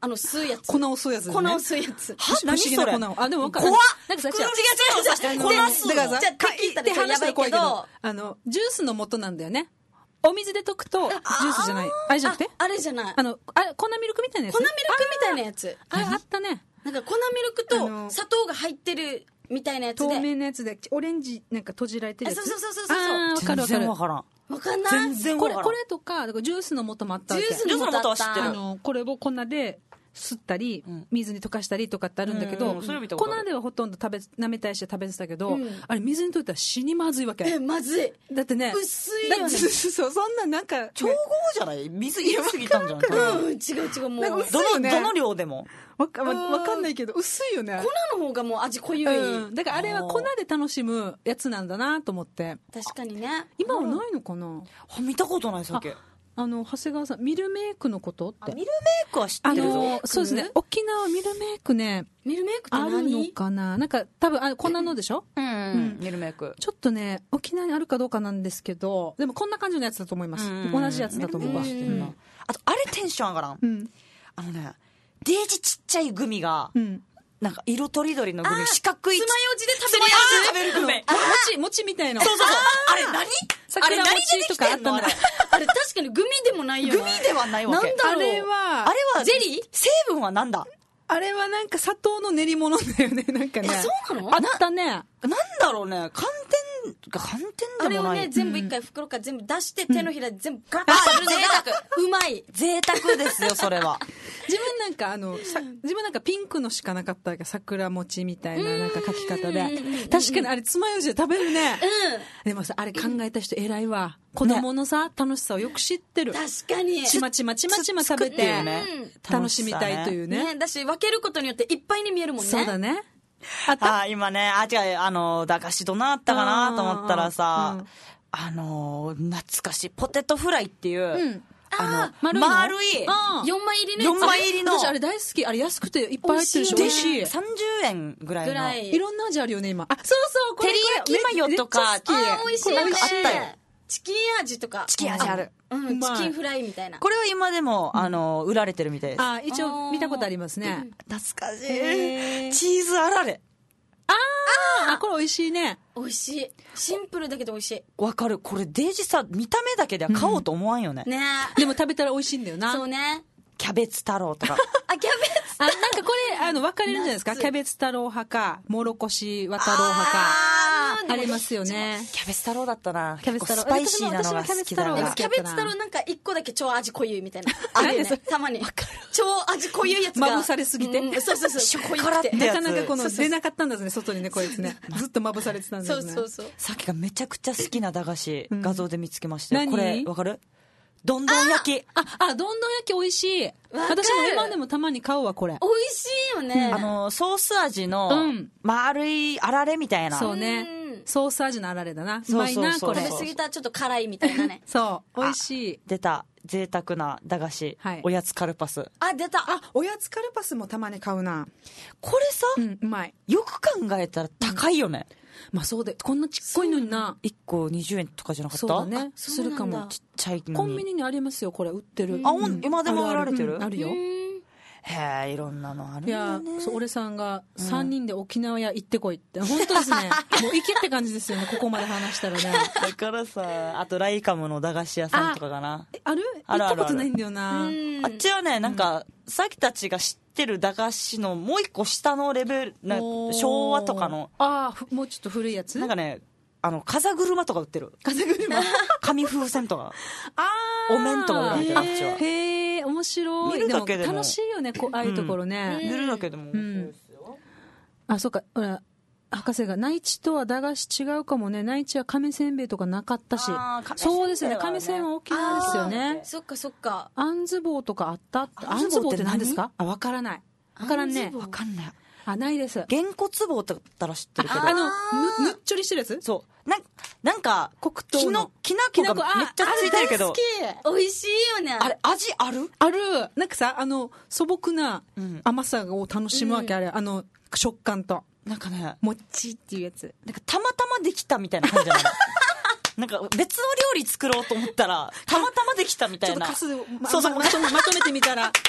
あの吸うやつ。 粉を吸うやつ、ね、 粉を吸うやつ。 は何それ。 不思議な粉を。あ、でも分かる。 怖っ。 なんかさ、 違う違う違う。粉吸うの。 だからさ、 じゃあ敵ったらやばいけど、 あの、ジュースの素なんだよね。お水で溶くと、ジュースじゃない。あれじゃなくてあれじゃない。 あの、あ、粉ミルクみたいなやつ。 粉ミルクみたいなやつ。 あれあったね。 なんか粉ミルクと砂糖が入ってるみたいなやつで。 透明なやつで、オレンジなんか閉じられてるやつ。 そうそうそうそう。 ああ、わかるわかる。 全然わからん。 わかんない。 全然わからん。 これ、これとか、ジュースの素もあったわけ。 ジュースの素は知ってる。 あの、これを粉で、吸ったり、水に溶かしたりとかってあるんだけど、 うんうん、 粉ではほとんど食べ舐めたりして食べてたけど、うん、あれ水に溶いたら死にまずいわけ。 え、まずい。 だってね、 薄いよね。 そう、そんななんか、 調合じゃない？水入れすぎたんじゃない？ うん、違う違う、もう。 どの、どの量でも。 わか、わかんないけど、薄いよね。 粉の方がもう味濃ゆい。 うん。だからあれは粉で楽しむやつなんだなと思って。 確かにね。 今はないのかな？ 見たことないさっき。 あの長谷川さんミルメイクのことってミルメイクは知ってるぞ。 あのそうですね、沖縄ミルメイクね、 ミルメイクって何？ あるのかな、なんか多分あ粉のでしょ、 うん、うん、ミルメイクちょっとね沖縄にあるかどうかなんですけど、でもこんな感じのやつだと思います、うん、同じやつだと思います。 あとあれテンション上がらん、うん、あのねデージちっちゃいグミが、うんなんか色とりどりのグミ、四角いつまようじで食べるやつ、 食べるグミ、 餅餅みたいな。 そうそうそう。あれ何？ あれ何でできてんの？ あれあれ確かにグミでもないよね。 グミではないわけ。 なんだろう。 あれはあれはゼリー？ 成分はなんだ？ あれはなんか砂糖の練り物だよね、なんかね。 そうなの？ あったね。 なんだろうね、寒天が寒天でもない。 あれをね全部一回袋から全部出して手のひらで全部ガッと食べるのがうまい。 贅沢ですよそれは。 自分なんかあのさ自分なんかピンクのしかなかったわけ、桜餅みたいななんか書き方で、確かにあれつまようじで食べるね。でもさあれ考えた人偉いわ。子供のさ楽しさをよく知ってる。 確かに。 ちまちまちまちま食べて楽しみたいというね。 だし分けることによっていっぱいに見えるもんね。 そうだね。 ああ今ねあ違うあの駄菓子どなあったかなと思ったらさ、あの懐かしいポテトフライっていう。あの丸い丸いよんまい入りね。 よんまい入りの。 私あれ大好き。あれ安くていっぱい入ってるし美味しい。 さんじゅうえんぐらいのいろんな味あるよね今。 あそうそう照り焼きマヨとかあ美味しいよね。 あったよ。 チキン味とかチキン味ある。 うんチキンフライみたいな。 これは今でもあの売られてるみたいです。 あ一応見たことありますね。 懐かしい。チーズあられ。 ああこれ美味しいね。 美味しい。シンプルだけど美味しい。 わかる。これデージさ見た目だけでは買おうと思わんよね。 ねでも食べたら美味しいんだよな。 そうね。 キャベツ太郎とか。 あキャベツ。 あなんかこれあの分かれるんじゃないですか。キャベツ太郎派かもろこし和太郎派かありますよね。 キャベツ太郎だったな。 キャベツ太郎スパイシーなのが好きだな。 キャベツ太郎なんか一個だけ超味濃ゆいみたいな。あるよね。たまに。超味濃ゆいやつが。 まぶされすぎて。 そうそうそう。濃ゆくて。 なかなかこの出なかったんですね外にねこいつね。ずっとまぶされてたんですね。 そうそうそう。 さっきがめちゃくちゃ好きな駄菓子画像で見つけましたよ。これわかる？どんどん焼き。 あ、あ、どんどん焼き美味しい。私も今でもたまに買うわ、これ。 美味しいよね。 あの、ソース味の、丸いあられみたいな。 そうね。ソース味のあられだな。うまいな、これ。 食べ過ぎたらちょっと辛いみたいなね。 そう。美味しい。 出た。贅沢な駄菓子。おやつカルパス。 あ、出た。 あ、おやつカルパスもたまに買うな。 これさ、 うん、うまい。 よく考えたら高いよね。 まあそうでこんなちっこいのにな。 いっこにじゅうえんとかじゃなかった？ そうだね。するかも。 ちっちゃいのに。 コンビニにありますよこれ売ってる。 あ、今でも売られてる？ あるよ。 へえ、いろんなのあるよね。 いや、そう俺さんがさんにんで沖縄屋行ってこいって、本当ですね。もう行けって感じですよね、ここまで話したらね。 だからさ、あとライカムの駄菓子屋さんとかかな。 ある？行ったことないんだよな。 あっちはね、なんか、さっきたちが知ってる駄菓子のもう一個下のレベル、な昭和とかの。 ああ、もうちょっと古いやつ？ なんかね、あの、風車とか売ってる。 風車紙風船とか。 ああ。 お面とか売られてる、あっちは。 へえ、面白い。 見るだけでも。 楽しいよね、こう、ああいうところね。 見るだけでも面白いですよ。 あ、そうか、ほら、博士が、内地とは駄菓子違うかもね。内地は亀せんべいとかなかったし。そうですよね。亀せんは沖縄ですよね。 そっかそっか。 あんず棒とかあったって。あんず棒って何ですか？あ、わからない。わからんね。 わかんない。 あ、ないです。 げんこつ棒だったら知ってるけど。 あの、ぬ、ぬっちょりしてるやつ？ そう。な、なんか、 黒糖の。 きな粉がめっちゃついてるけど。 美味しいよね。 あれ、味ある？ ある。なんかさ、あの、素朴な甘さを楽しむわけ、あれ。あの、食感と。 なんかね、 もっちっていうやつ。 なんかたまたまできたみたいな感じじゃない？なんか別の料理作ろうと思ったら、たまたまできたみたいな。 ちょっとカスで、ま、そうそう、まとめてみたら、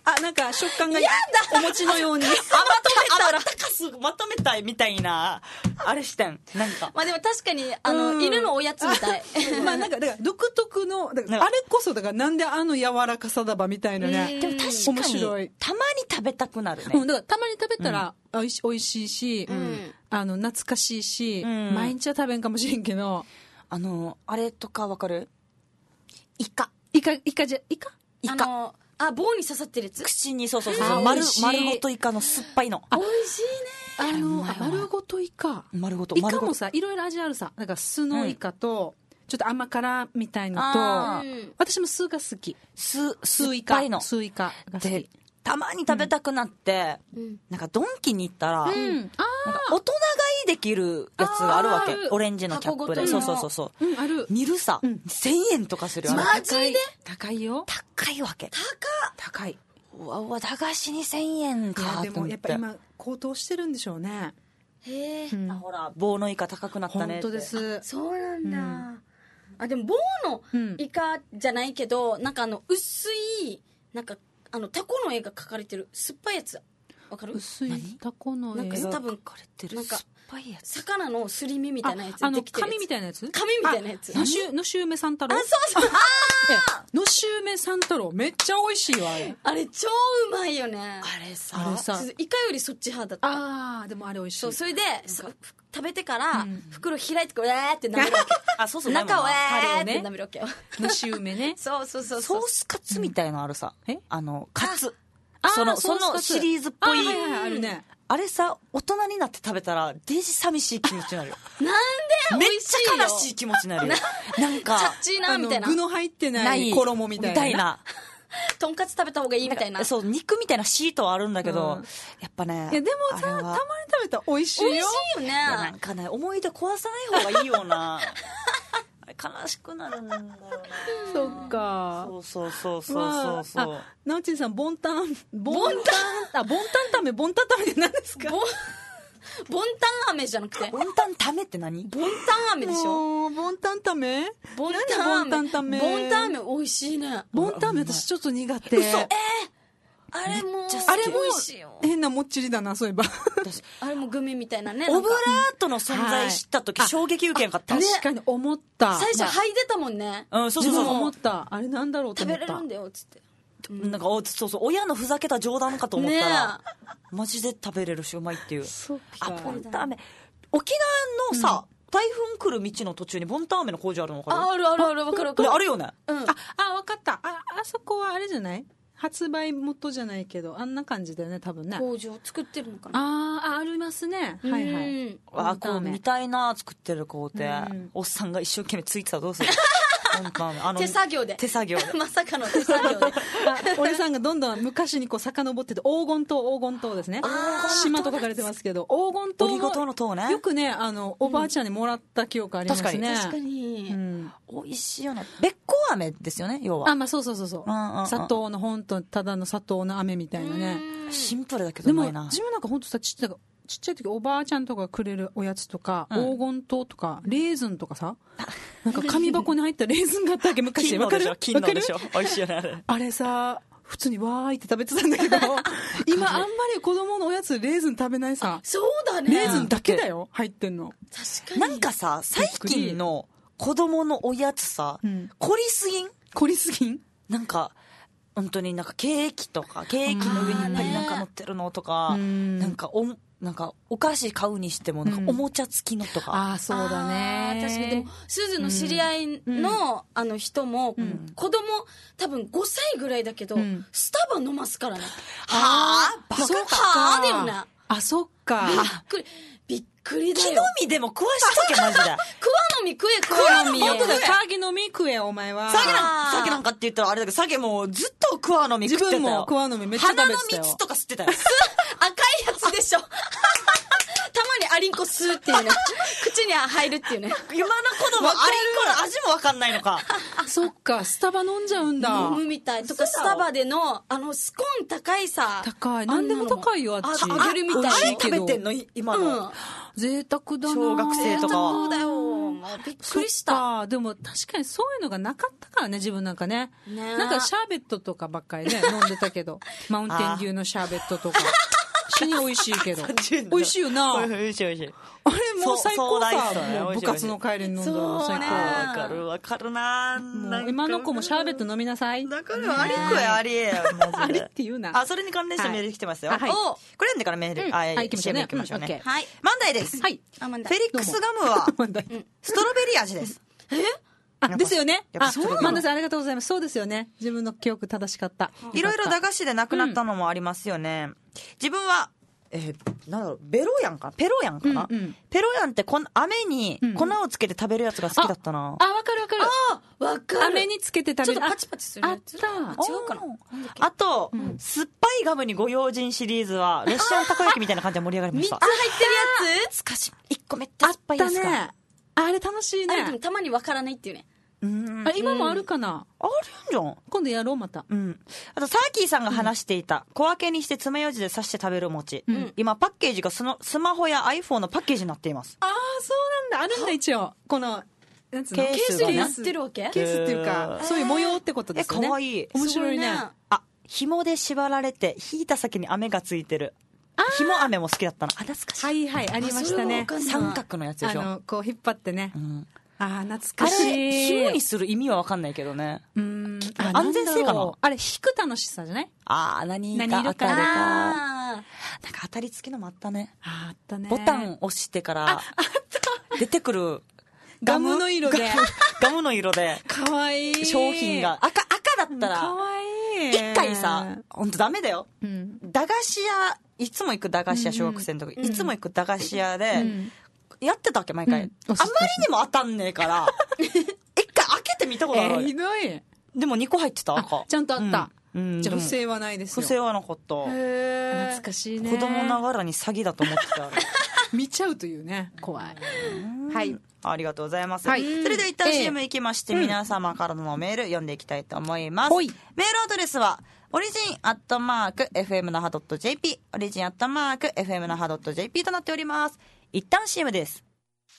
あ、なんか食感がお餅のように。あ、まとめたら。かすまとめたいみたいな、あれしてん。なんか。 まあでも確かに、あの、犬のおやつみたい。 まあなんか、だから独特の、だからあれこそ、だからなんであの柔らかさだばみたいなね。 でも確かに、面白い。たまに食べたくなるね。 うん、だからたまに食べたら、おいし、おいしいし、うん、あの、懐かしいし、うん、毎日は食べんかもしれんけど、 あの、あれとかわかる？イカ。 イカ、イカじゃ、イカイカ。あの、あ、棒に刺さってるやつ？ 口に、そうそうそう。丸、丸ごとイカの酸っぱいの。 美味しいね。 あの、丸ごとイカ。 丸ごと。 イカもさ、いろいろ味あるさ。だから酢のイカと、ちょっと甘辛みたいのと、私も酢が好き。 酢、酢イカ。 酢イカが好き。 たまに食べたくなって、うん、なんかドンキに行ったら、うん、なんか大人買いできるやつがあるわけ。オレンジのキャップで。そうそうそうそう、 うん、ある。 見るさ、うん、せんえんとかする。 マジで？ 高いよ。 高いわけ。 高高い。 うわうわ、駄菓子にせんえんかと思って。 でもやっぱ今高騰してるんでしょうね。 へえ、 うん、ほら棒のイカ高くなったねって。 本当です。 そうなんだ、うん、あ、でも棒のイカじゃないけど、うん、なんかあの薄いなんかあのタコの絵が描かれてる酸っぱいやつわかる？ 薄いタコの絵が多分描かれてる酸っぱいやつ。 魚のすり身みたいなやつ。 あの紙みたいなやつ？ 紙みたいなやつ。 のしゅのしゅうめ三太郎。 あ、そうそう。 あのしゅうめ三太郎めっちゃ美味しいわあれ。 あれ超うまいよね。 あれさ。 あれさ。イカよりそっち派だった。 ああ、でもあれ美味しい。 そう、それで食べてから袋開いてこうえーって舐めるわけ。 あ、そうそう。 中をえーって舐めるわけよ。 のしゅうめね。 そうそうそう。 ソースカツみたいのあるさ。え？あのカツ。その、そのシリーズっぽい。 あ、はいはい、あるね。 あれさ、大人になって食べたら、デージ寂しい気持ちになるよ。 なんで？ めっちゃ悲しい気持ちになるよ。なんか、 チャッチーな、みたいな。 具の入ってない衣みたいな。 みたいな。 とんかつ食べた方がいいみたいな。 そう、肉みたいなシートはあるんだけど、うん、やっぱね。 いや、でもさ、たまに食べたら美味しいよ。 美味しいよね。いや、 なんかね、思い出壊さない方がいいような。悲しくなるんだよな。 そっか。 そうそうそうそうそう。まあ、 なおちんさん、ボンタン、ボンタン、あ、ボンタンタメ、ボンタンタメって何ですか？ ボン、ボンタン飴じゃなくて。 ボンタンタメって何？ ボンタン飴でしょ？ ボンタンタメ？ ボンタン飴。 ボンタンタメ。 ボンタン飴美味しいね。 ボンタン飴私ちょっと苦手。 嘘。えーあれもあれも変なもっちりだな、そういえば。 あれもグミみたいなね。 オブラートの存在知った時、衝撃受けんかった。 確かに思った。 最初剥いでたもんね。 うん、そうそうそう。 思った。あれなんだろうと思った。 食べれるんだよ、つって。 なんか、そうそう、親のふざけた冗談かと思ったら、マジで食べれるしうまいっていう。あ、ボンタン飴。沖縄のさ、台風来る道の途中にボンタン飴の工場あるの分かる？ あ、あるあるある、分かる分かる。 あるよね。 うん。 あ、あ、分かった。あ、あそこはあれじゃない？発売元じゃないけどあんな感じだよね多分ね。 工場作ってるのかな。 ああ、ありますね。はいはい。 あ、こう見たいな、作ってる工程。おっさんが一生懸命ついてたらどうする？ あの手作業で。 手作業で。 まさかの手作業で。 俺さんがどんどん昔にこう遡ってて、黄金島、黄金島ですね。島と書かれてますけど、黄金島。 オリゴ糖の塔ね。 よくね、あの、おばあちゃんにもらった記憶ありますね。 確かに。 確かに。 うん。 美味しいよな。べっこう飴ですよね、要は。 あ、まあそうそうそうそう。砂糖の本当ただの砂糖の飴みたいなね。 シンプルだけどうまいな。 でも、自分なんか本当さ、ちっちゃい、ちっちゃい時おばあちゃんとかくれるおやつとか、うん、黄金糖とかレーズンとかさ、なんか紙箱に入ったレーズンがあったわけ昔。 わかる？金のでしょ。美味しいよねあれ。 あれさ、普通にわーいって食べてたんだけど今あんまり子供のおやつレーズン食べないさ。 そうだね。 レーズンだけだよ入ってんの。 確かに。 なんかさ、最近の子供のおやつさ、うん、凝りすぎん？ 凝りすぎん？ なんか本当になんかケーキとかケーキの上にいっぱいなんか乗ってるのとか、なんかおなんかお菓子買うにしてもなんかおもちゃ付きのとか、 うん、ああそうだね。 確かに。でもすずの知り合いの、うん、あの人も、うん、子供多分ごさいぐらいだけど、うん、スタバ飲ますからね。 はあ、 バカはあだよね。 あ、そっか。 びっくりびっくりだよ。 木の実でも食わしとけマジで。 クワの実食えクワの実。 本当だよ。サゲの実食えお前は。 サゲなんサゲなんかって言ったらあれだけど、サゲもずっとクワの実食ってたよ。 自分もクワの実めっちゃ食べてたよ。 花の蜜とか吸ってたよ。 赤いやつでしょ。たまにアリンコ吸うっていうね。口に入るっていうね。 今の子供アリンコの味もわかんないのか。 そっか、スタバ飲んじゃうんだ。 飲むみたい。とかスタバでのあのスコーン高いさ。 高い。なんでも高いよあっち。 あげるみたい。 あれ食べてんの今の。 贅沢だな。 小学生とかは。 そうだよ。 もうびっくりした。 でも確かにそういうのがなかったからね、自分なんかね。 ねなんかシャーベットとかばっかりね、飲んでたけど。マウンテンデューのシャーベットとか。死に美味しいけど。美味しいよな。 美味しい美味しい。 あれもう最高さ。 ね、 もう部活の帰りに飲んだら最高。 わかるわかるな。 もう今の子もシャーベット飲みなさい。 だからありこやありえ。 ありって言うな。 あ、それに関連してメール来てますよ。 はい。 これ読んでからメール、あ、 行きましょうね。 行きましょうね。 はい。 問題です。 はい。 フェリックスガムは、ストロベリー味です。 えあ、ですよね。あ、 そうマンダさんありがとうございます。そうですよね。自分の記憶正しかった。 いろいろ駄菓子でなくなったのもありますよね。自分は、えー、なんだろう、ベロヤンかペロヤンかな、うんうん、ペロヤンってこの飴に粉をつけて食べるやつが好きだったな。 あ、わかるわかる。 あ、わかる。 飴につけて食べる。 ちょっとパチパチするやつ。 あった。 違うかな。 あと、うん、酸っぱいガムにご用心シリーズは、ロシアンたこ焼きみたいな感じで盛り上がりました。 みっつ入ってるやつ懐かしい。いっこめっちゃ酸っぱいやつか。 ね。あれ楽しいね。 あれでもたまにわからないっていうね。 うんあ今もあるかな、 あるんじゃん。 今度やろうまた。 うん。あとサーキーさんが話していた、小分けにして爪楊枝で刺して食べる餅、うん、今パッケージがそのスマホや iPhone のパッケージになっています。 ああそうなんだ、あるんだ一応このなんつうのケースがね、 ケースってるわけ。 ケースっていうかそういう模様ってことですよね。 えかわいい。 面白いね。 あ、紐で縛られて引いた先に飴がついてる紐飴も好きだったの。あ、懐かしい。 はいはいありましたね。 三角のやつでしょ。 あのこう引っ張ってね、 うんあー懐かしい。 あれ紐にする意味は分かんないけどね。 うーん安全性かな。 あれ引く楽しさじゃない。 ああ何か当たるか。なんか当たり付きのもあったね。 ああったね。 ボタン押してから出てくるガムの色でガムの色でかわいい商品が赤赤だったらかわいい。 一回さ本当ダメだよ、 うん、 駄菓子屋いつも行く駄菓子屋小学生の時、うん、いつも行く駄菓子屋で、うんやってたっけ毎回、うん、あまりにも当たんねえから一回開けてみたことある、 えー、ひどい。 でもにこ入ってた赤ちゃんとあった、 うんうん、 じゃあ不正はないですよ。 不正はなかった。 へ懐かしいね。 子供ながらに詐欺だと思ってた見ちゃうというね怖い。はいありがとうございます、 はい、 それでは一旦 シーエム 行きまして、えー、皆様からのメール読んでいきたいと思います、うん、メールアドレスはオリジンアットマーク エフエム 那覇 ドット ジェーピー オリジンアットマーク エフエム 那覇 ドット ジェーピー となっております。一旦 シーエム です。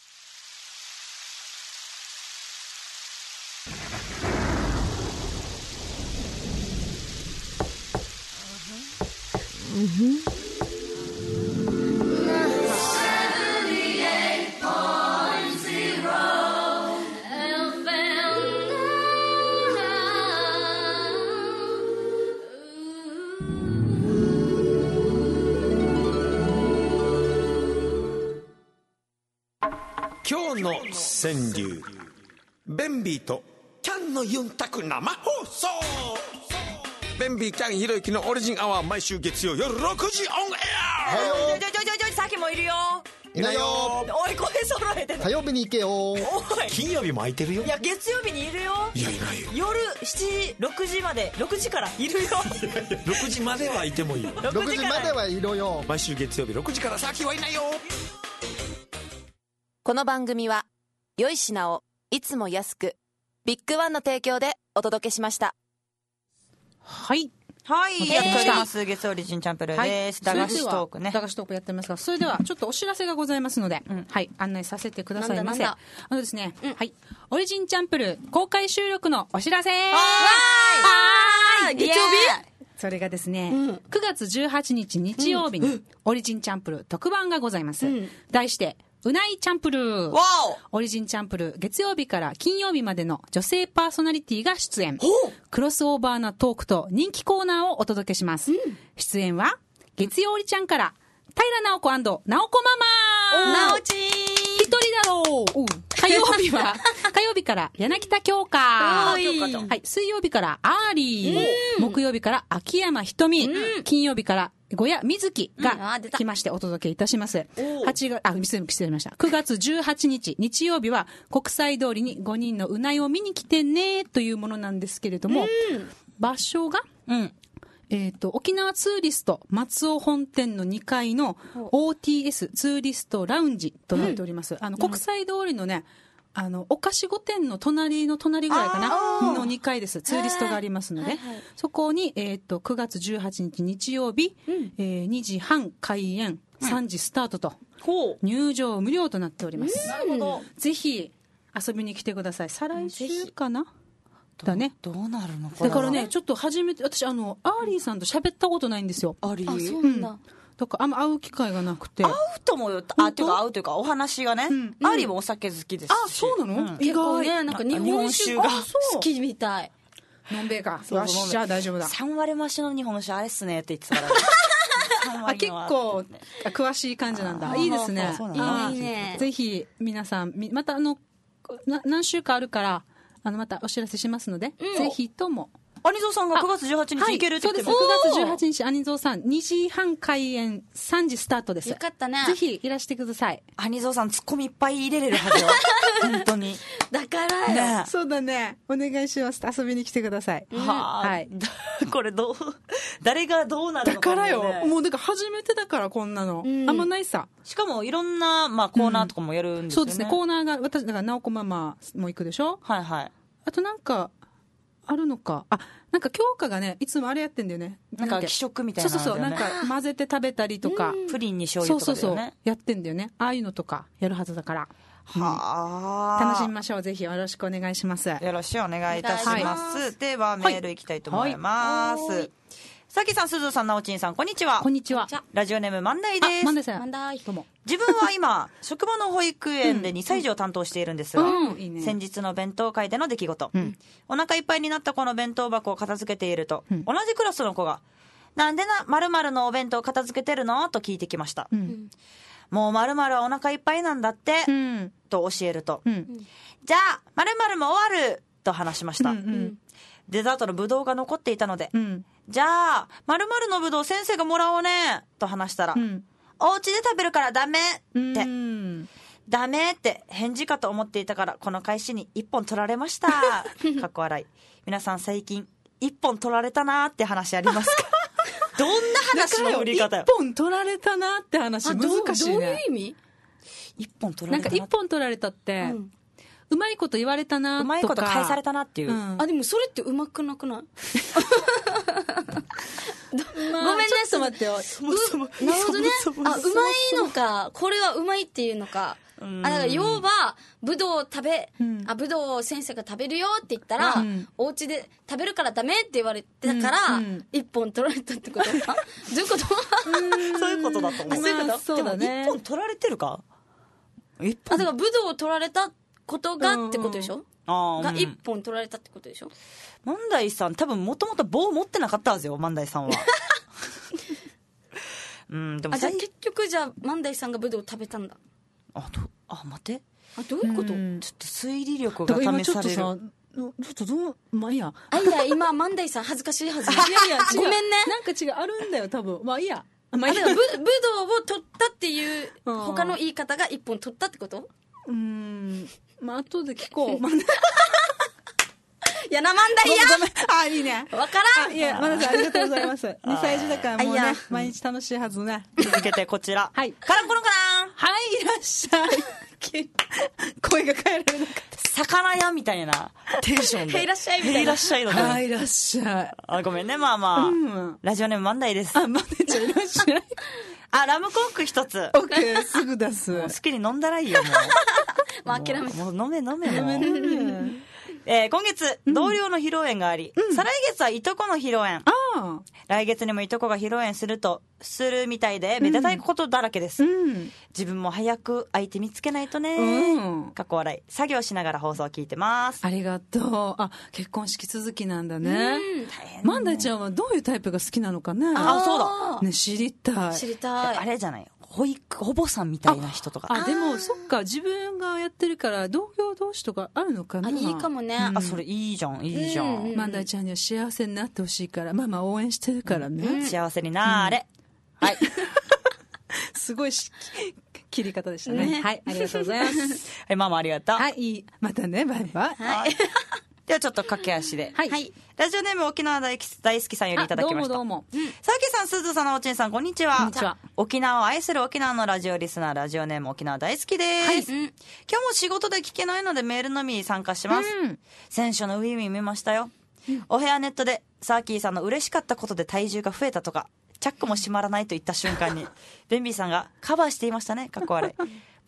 今日の川柳、ベンビーとキャンのユンタク生放送。ベンビーキャンひろゆきのオリジンアワー、毎週月曜夜ろくじオンエア。 ちょちょちょちょちょさっきもいるよ。 いないよ。 おい声揃えて。 火曜日に行けよ。 金曜日も空いてるよ。 いや月曜日にいるよ。 いやいないよ。 夜しちじろくじまでろくじからいるよ。 ろくじまではいてもいいよ。 ろくじまではいるよ。 毎週月曜日ろくじから先はいないよ。 この番組は良い品をいつも安くビッグワンの提供でお届けしました。 はいはい、やっております。月曜リジンチャンプルーです。駄菓子トークね。 駄菓子トークやってますが、それではちょっとお知らせがございますので、うん、はい、案内させてくださいませ。あのですね、うん、はい、オリジンチャンプルー公開収録のお知らせ。はーい。月曜日。 それがですね、うん、くがつじゅうはちにち日曜日に、うん、オリジンチャンプルー特番がございます。うん、題して。うないチャンプルー。オリジンチャンプルー月曜日から金曜日までの女性パーソナリティが出演。クロスオーバーなトークと人気コーナーをお届けします。うん、出演は月曜りちゃんから平直子&直子ママ。 なおち一人だろう。火曜日は火曜日から柳田京香。はい。水曜日からアーリー。木曜日から秋山ひとみ。金曜日から小屋瑞希が来ましてお届けいたします。はちがつ、あ、失礼しました。くがつじゅうはちにち日曜日は国際通りにごにんのうなぎを見に来てねというものなんですけれども、うん、場所が、うんえーと、沖縄ツーリスト松尾本店のにかいの オーティーエス ツーリストラウンジとなっております。うん、あの国際通りのね、あのお菓子御殿の隣の隣ぐらいかなのにかいです。ツーリストがありますので、はいはい、そこに、えー、とくがつじゅうはちにち日曜日、うんえー、にじはん開演さんじスタートと、うん、入場無料となっております。なるほど。ぜひ遊びに来てください。再来週かなだね。 どうなるのかな。 だからね、ちょっと初めて、私、あの、アーリーさんと喋ったことないんですよ。 アーリー。 あ、そうなんだ。 うんだからあんま会う機会がなくて。 会うともよ。あ、っていうか会うというかお話がね。 うん、 アーリーもお酒好きですし。 あ、そうなの、うん、 結構ね、なんか日本酒が好きみたい。 のんべえか。よっしゃ、大丈夫だ。 さん割増しの日本酒あれっすねって言ってたから。 あ、結構詳しい感じなんだ。いいですね。 いいね。 ぜひ皆さん、またあの、な何週かあるから、あの、またお知らせしますので、うん、ぜひとも。 アニゾーさんがくがつじゅうはちにち行けるって言ってます。 そうです。くがつじゅうはちにち、アニゾーさん、にじはん開演、さんじスタートです。 よかったね。 ぜひいらしてください。 アニゾーさん、ツッコミいっぱい入れれるはずよ。本当に。 だからよ、 ね。そうだね。お願いします。遊びに来てください。 うん、ははい。これどう、誰がどうなるのか、ね。 だからよ。もうだから初めてだから、こんなの。うん、あんまないさ。 しかもいろんな、まあ、コーナーとかもやるんですよね。 うん、そうですね。コーナーが、私、だから、直子ママも行くでしょ。 はいはい。 あとなんか、あるのか。あ、なんか京香がね、いつもあれやってんだよね。 なんか、気色みたいな、 ね。そうそうそう。なんか、混ぜて食べたりとか。 プリンに醤油とか、ね。そうそうそう。 やってんだよね。ああいうのとか、やるはずだから。 はあ、 うん。楽しみましょう。ぜひよろしくお願いします。よろしくお願いいたします。はい、では、メールいきたいと思います。はいはい、さきさん、すずさん、なおちんさん、こんにちは。 こんにちは。 ラジオネーム、万代です。 万代さん。 万代。どうも。 自分は今、職場の保育園でにさい児を担当しているんですが、うんうんいいね、先日の弁当会での出来事、うん、お腹いっぱいになった子の弁当箱を片付けていると、うん、同じクラスの子が、なんでな、〇〇のお弁当片付けてるのと聞いてきました。うん、もう〇〇はお腹いっぱいなんだって、うん、と教えると、うん、じゃあ、〇〇も終わると話しました。うんうん、デザートのブドウが残っていたので、うん、じゃあ、〇〇のブドウ先生がもらおうねと話したら、うんお家で食べるからダメって。ダメって返事かと思っていたから、この返しに一本取られました。かっこ笑い。皆さん最近、一本取られたなーって話ありますかどんな話の振り方よ。 一本取られたなって話難しいね。 どう、どういう意味一本取られたな。 なんか一本取られたって、うん、うまいこと言われたなとか。うまいこと返されたなっていう。うん、 あ、でもそれってうまくなくないごめんね、ちょっと待ってよ。なるほどね。あ、うまいのか。これはうまいっていうのか。あ、だから要は、ぶどうを食べ、うん、あ、ぶどうを先生が食べるよって言ったら、うん、お家で食べるからダメって言われてたから、うん、一本取られたってことかどういうことそういうことだと思う。 そういうこと、 そうだね。 でも一本取られてるか一本あ、だからぶどうを取られたことがってことでしょ、うんうん、が一本取られたってことでしょ万代さん、多分もともと棒持ってなかったはずよ、万代さんは。 うん、でもあ、じゃあ結局じゃあ万代さんがぶどうを食べたんだ。 あ、どあ、待って。 あ、どういうこと？ちょっと推理力が試される。 ちょっとさ、ちょっとどう、まあいいや。 あ、いや、今、万代さん恥ずかしいはず。いやいや、ごめんね。 なんか違う、あるんだよ、多分。まあいいや。 まあいいや。ぶ、ぶどうを取ったっていう、他の言い方が一本取ったってこと？ うーん。まあ後で聞こう。 いや、な、万代やあ、いいね。 わからん。 いや、まださんありがとうございます。にさい児だからもうね、毎日楽しいはずね。 続けてこちら。 はい。 カランコロンカラン。 はい、いらっしゃい。声が変えられなかった。 魚屋みたいなテンションで。 へいらっしゃいみたいな。 へいらっしゃいのね。 はい、いらっしゃい。 あ、ごめんね、まあまあ。うん、ラジオネーム万代です。 あ、万代ちゃんいらっしゃい。 あ、ラムコーク一つ。 オッケー、すぐ出す。 好きに飲んだらいいよ、もう。 もう諦めもう飲め飲めもう。 飲め飲め。 えー、今月、同僚の披露宴があり、うん、再来月はいとこの披露宴。あ来月にもいとこが披露宴すると、するみたいで、めでたいことだらけです。うん、自分も早く相手見つけないとね。うん、かっこ笑い。作業しながら放送を聞いてます。 ありがとう。あ、結婚式続きなんだね。うん、大変ね。万代ちゃんはどういうタイプが好きなのかね。 あ、そうだ。 ね、知りたい。 知りたい。 あれじゃないよ。保育、保母さんみたいな人とか。 あ、あでも、そっか、自分がやってるから、同業同士とかあるのかな。 あ、いいかもね。 うん、あ、それいいじゃん、いいじゃん。 万代ちゃんには幸せになってほしいから、ママ応援してるからね。 うん、幸せになーれ。うん、はい。 すごいし、切り方でしたね。ねはい、ありがとうございます。 はい、ママありがとう。 はい、またね、バイバイ。 はい。ではちょっと駆け足で。 はい。 ラジオネーム沖縄大好きさんよりいただきました。 どうもどうも。 さきさん、すずさん、おちんさん、こんにちは。 こんにちは。 沖縄を愛する沖縄のラジオリスナー、ラジオネーム沖縄大好きです。はい。うん、今日も仕事で聞けないのでメールのみに参加します。うん、選手のウィンウィン見ましたよ。うん、お部屋ネットで、サーキーさんの嬉しかったことで体重が増えたとか、チャックも閉まらないと言った瞬間に、ベンビーさんがカバーしていましたね、かっこ悪い。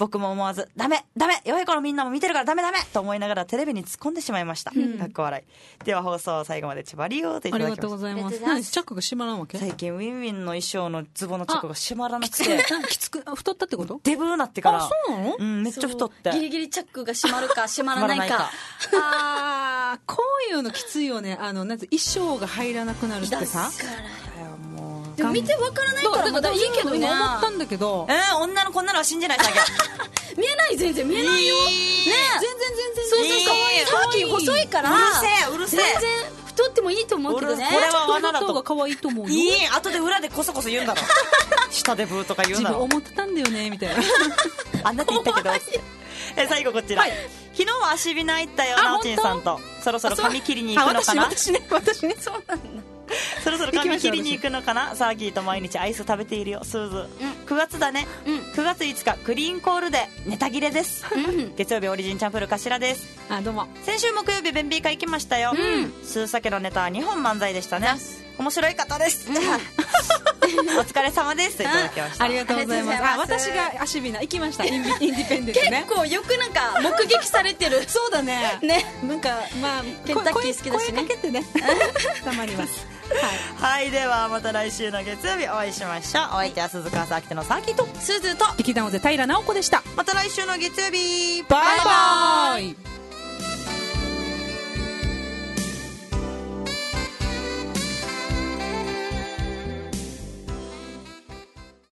僕も思わずダメダメ弱い子のみんなも見てるからダメダメと思いながらテレビに突っ込んでしまいました、うん、かっこ笑い。では放送最後まで千葉リオといただきました。 ありがとうございます。何チャックが閉まらんわけ？ 最近ウィンウィンの衣装のズボンのチャックが閉まらなくてきつく太ったってこと？ デブーなってから。 あ、そうなの？ うん、めっちゃ太って。 ギリギリチャックが閉まるか閉まらないかあー、こういうのきついよね。あのなんて衣装が入らなくなるってさ。 でも見てわからないからまだいいけどね。 今思ったんだけど、 えー、女のこんなのは信じないだけ見えない、全然見えないよ、ね、 全然全然そうそうそう、さっき細いからうるせえうるせえ、 全然太ってもいいと思うけどね。 これは罠だと。 太った方が可愛いと思うよ。 いい、後で裏でコソコソ言うんだろ下でブーとか言うんだろ。 自分思ってたんだよねみたいなあんなって言ったけどえ最後こちら、はい、昨日は足びな行ったよなおちんさんと。そろそろ髪切りに行くのかな。 私ね私ねそうなんだそろそろ髪切りに行くのかな。サーキーと毎日アイス食べているよスーズ、うん、くがつだね、うん、くがついつかクリーンコールでネタ切れです、うん、月曜日オリジンチャンプル頭です。 あ、どうも。 先週木曜日ベンビー会行きましたよ、うん、スーサケのネタはにほん漫才でしたね。面白い方です、うん、お疲れ様ですといただきました。 ありがとうございます。あ、私が足びな行きましたインディペンデントね。 結構よくなんか目撃されてるそうだねね、 なんかまあケンタッキー好きだしね、 声かけてねたまりますはい、はい、ではまた来週の月曜日お会いしましょう。お相手は鈴川サーキットのサーキットスーズーと劇団大手平直子でした。 また来週の月曜日、 バイバイ。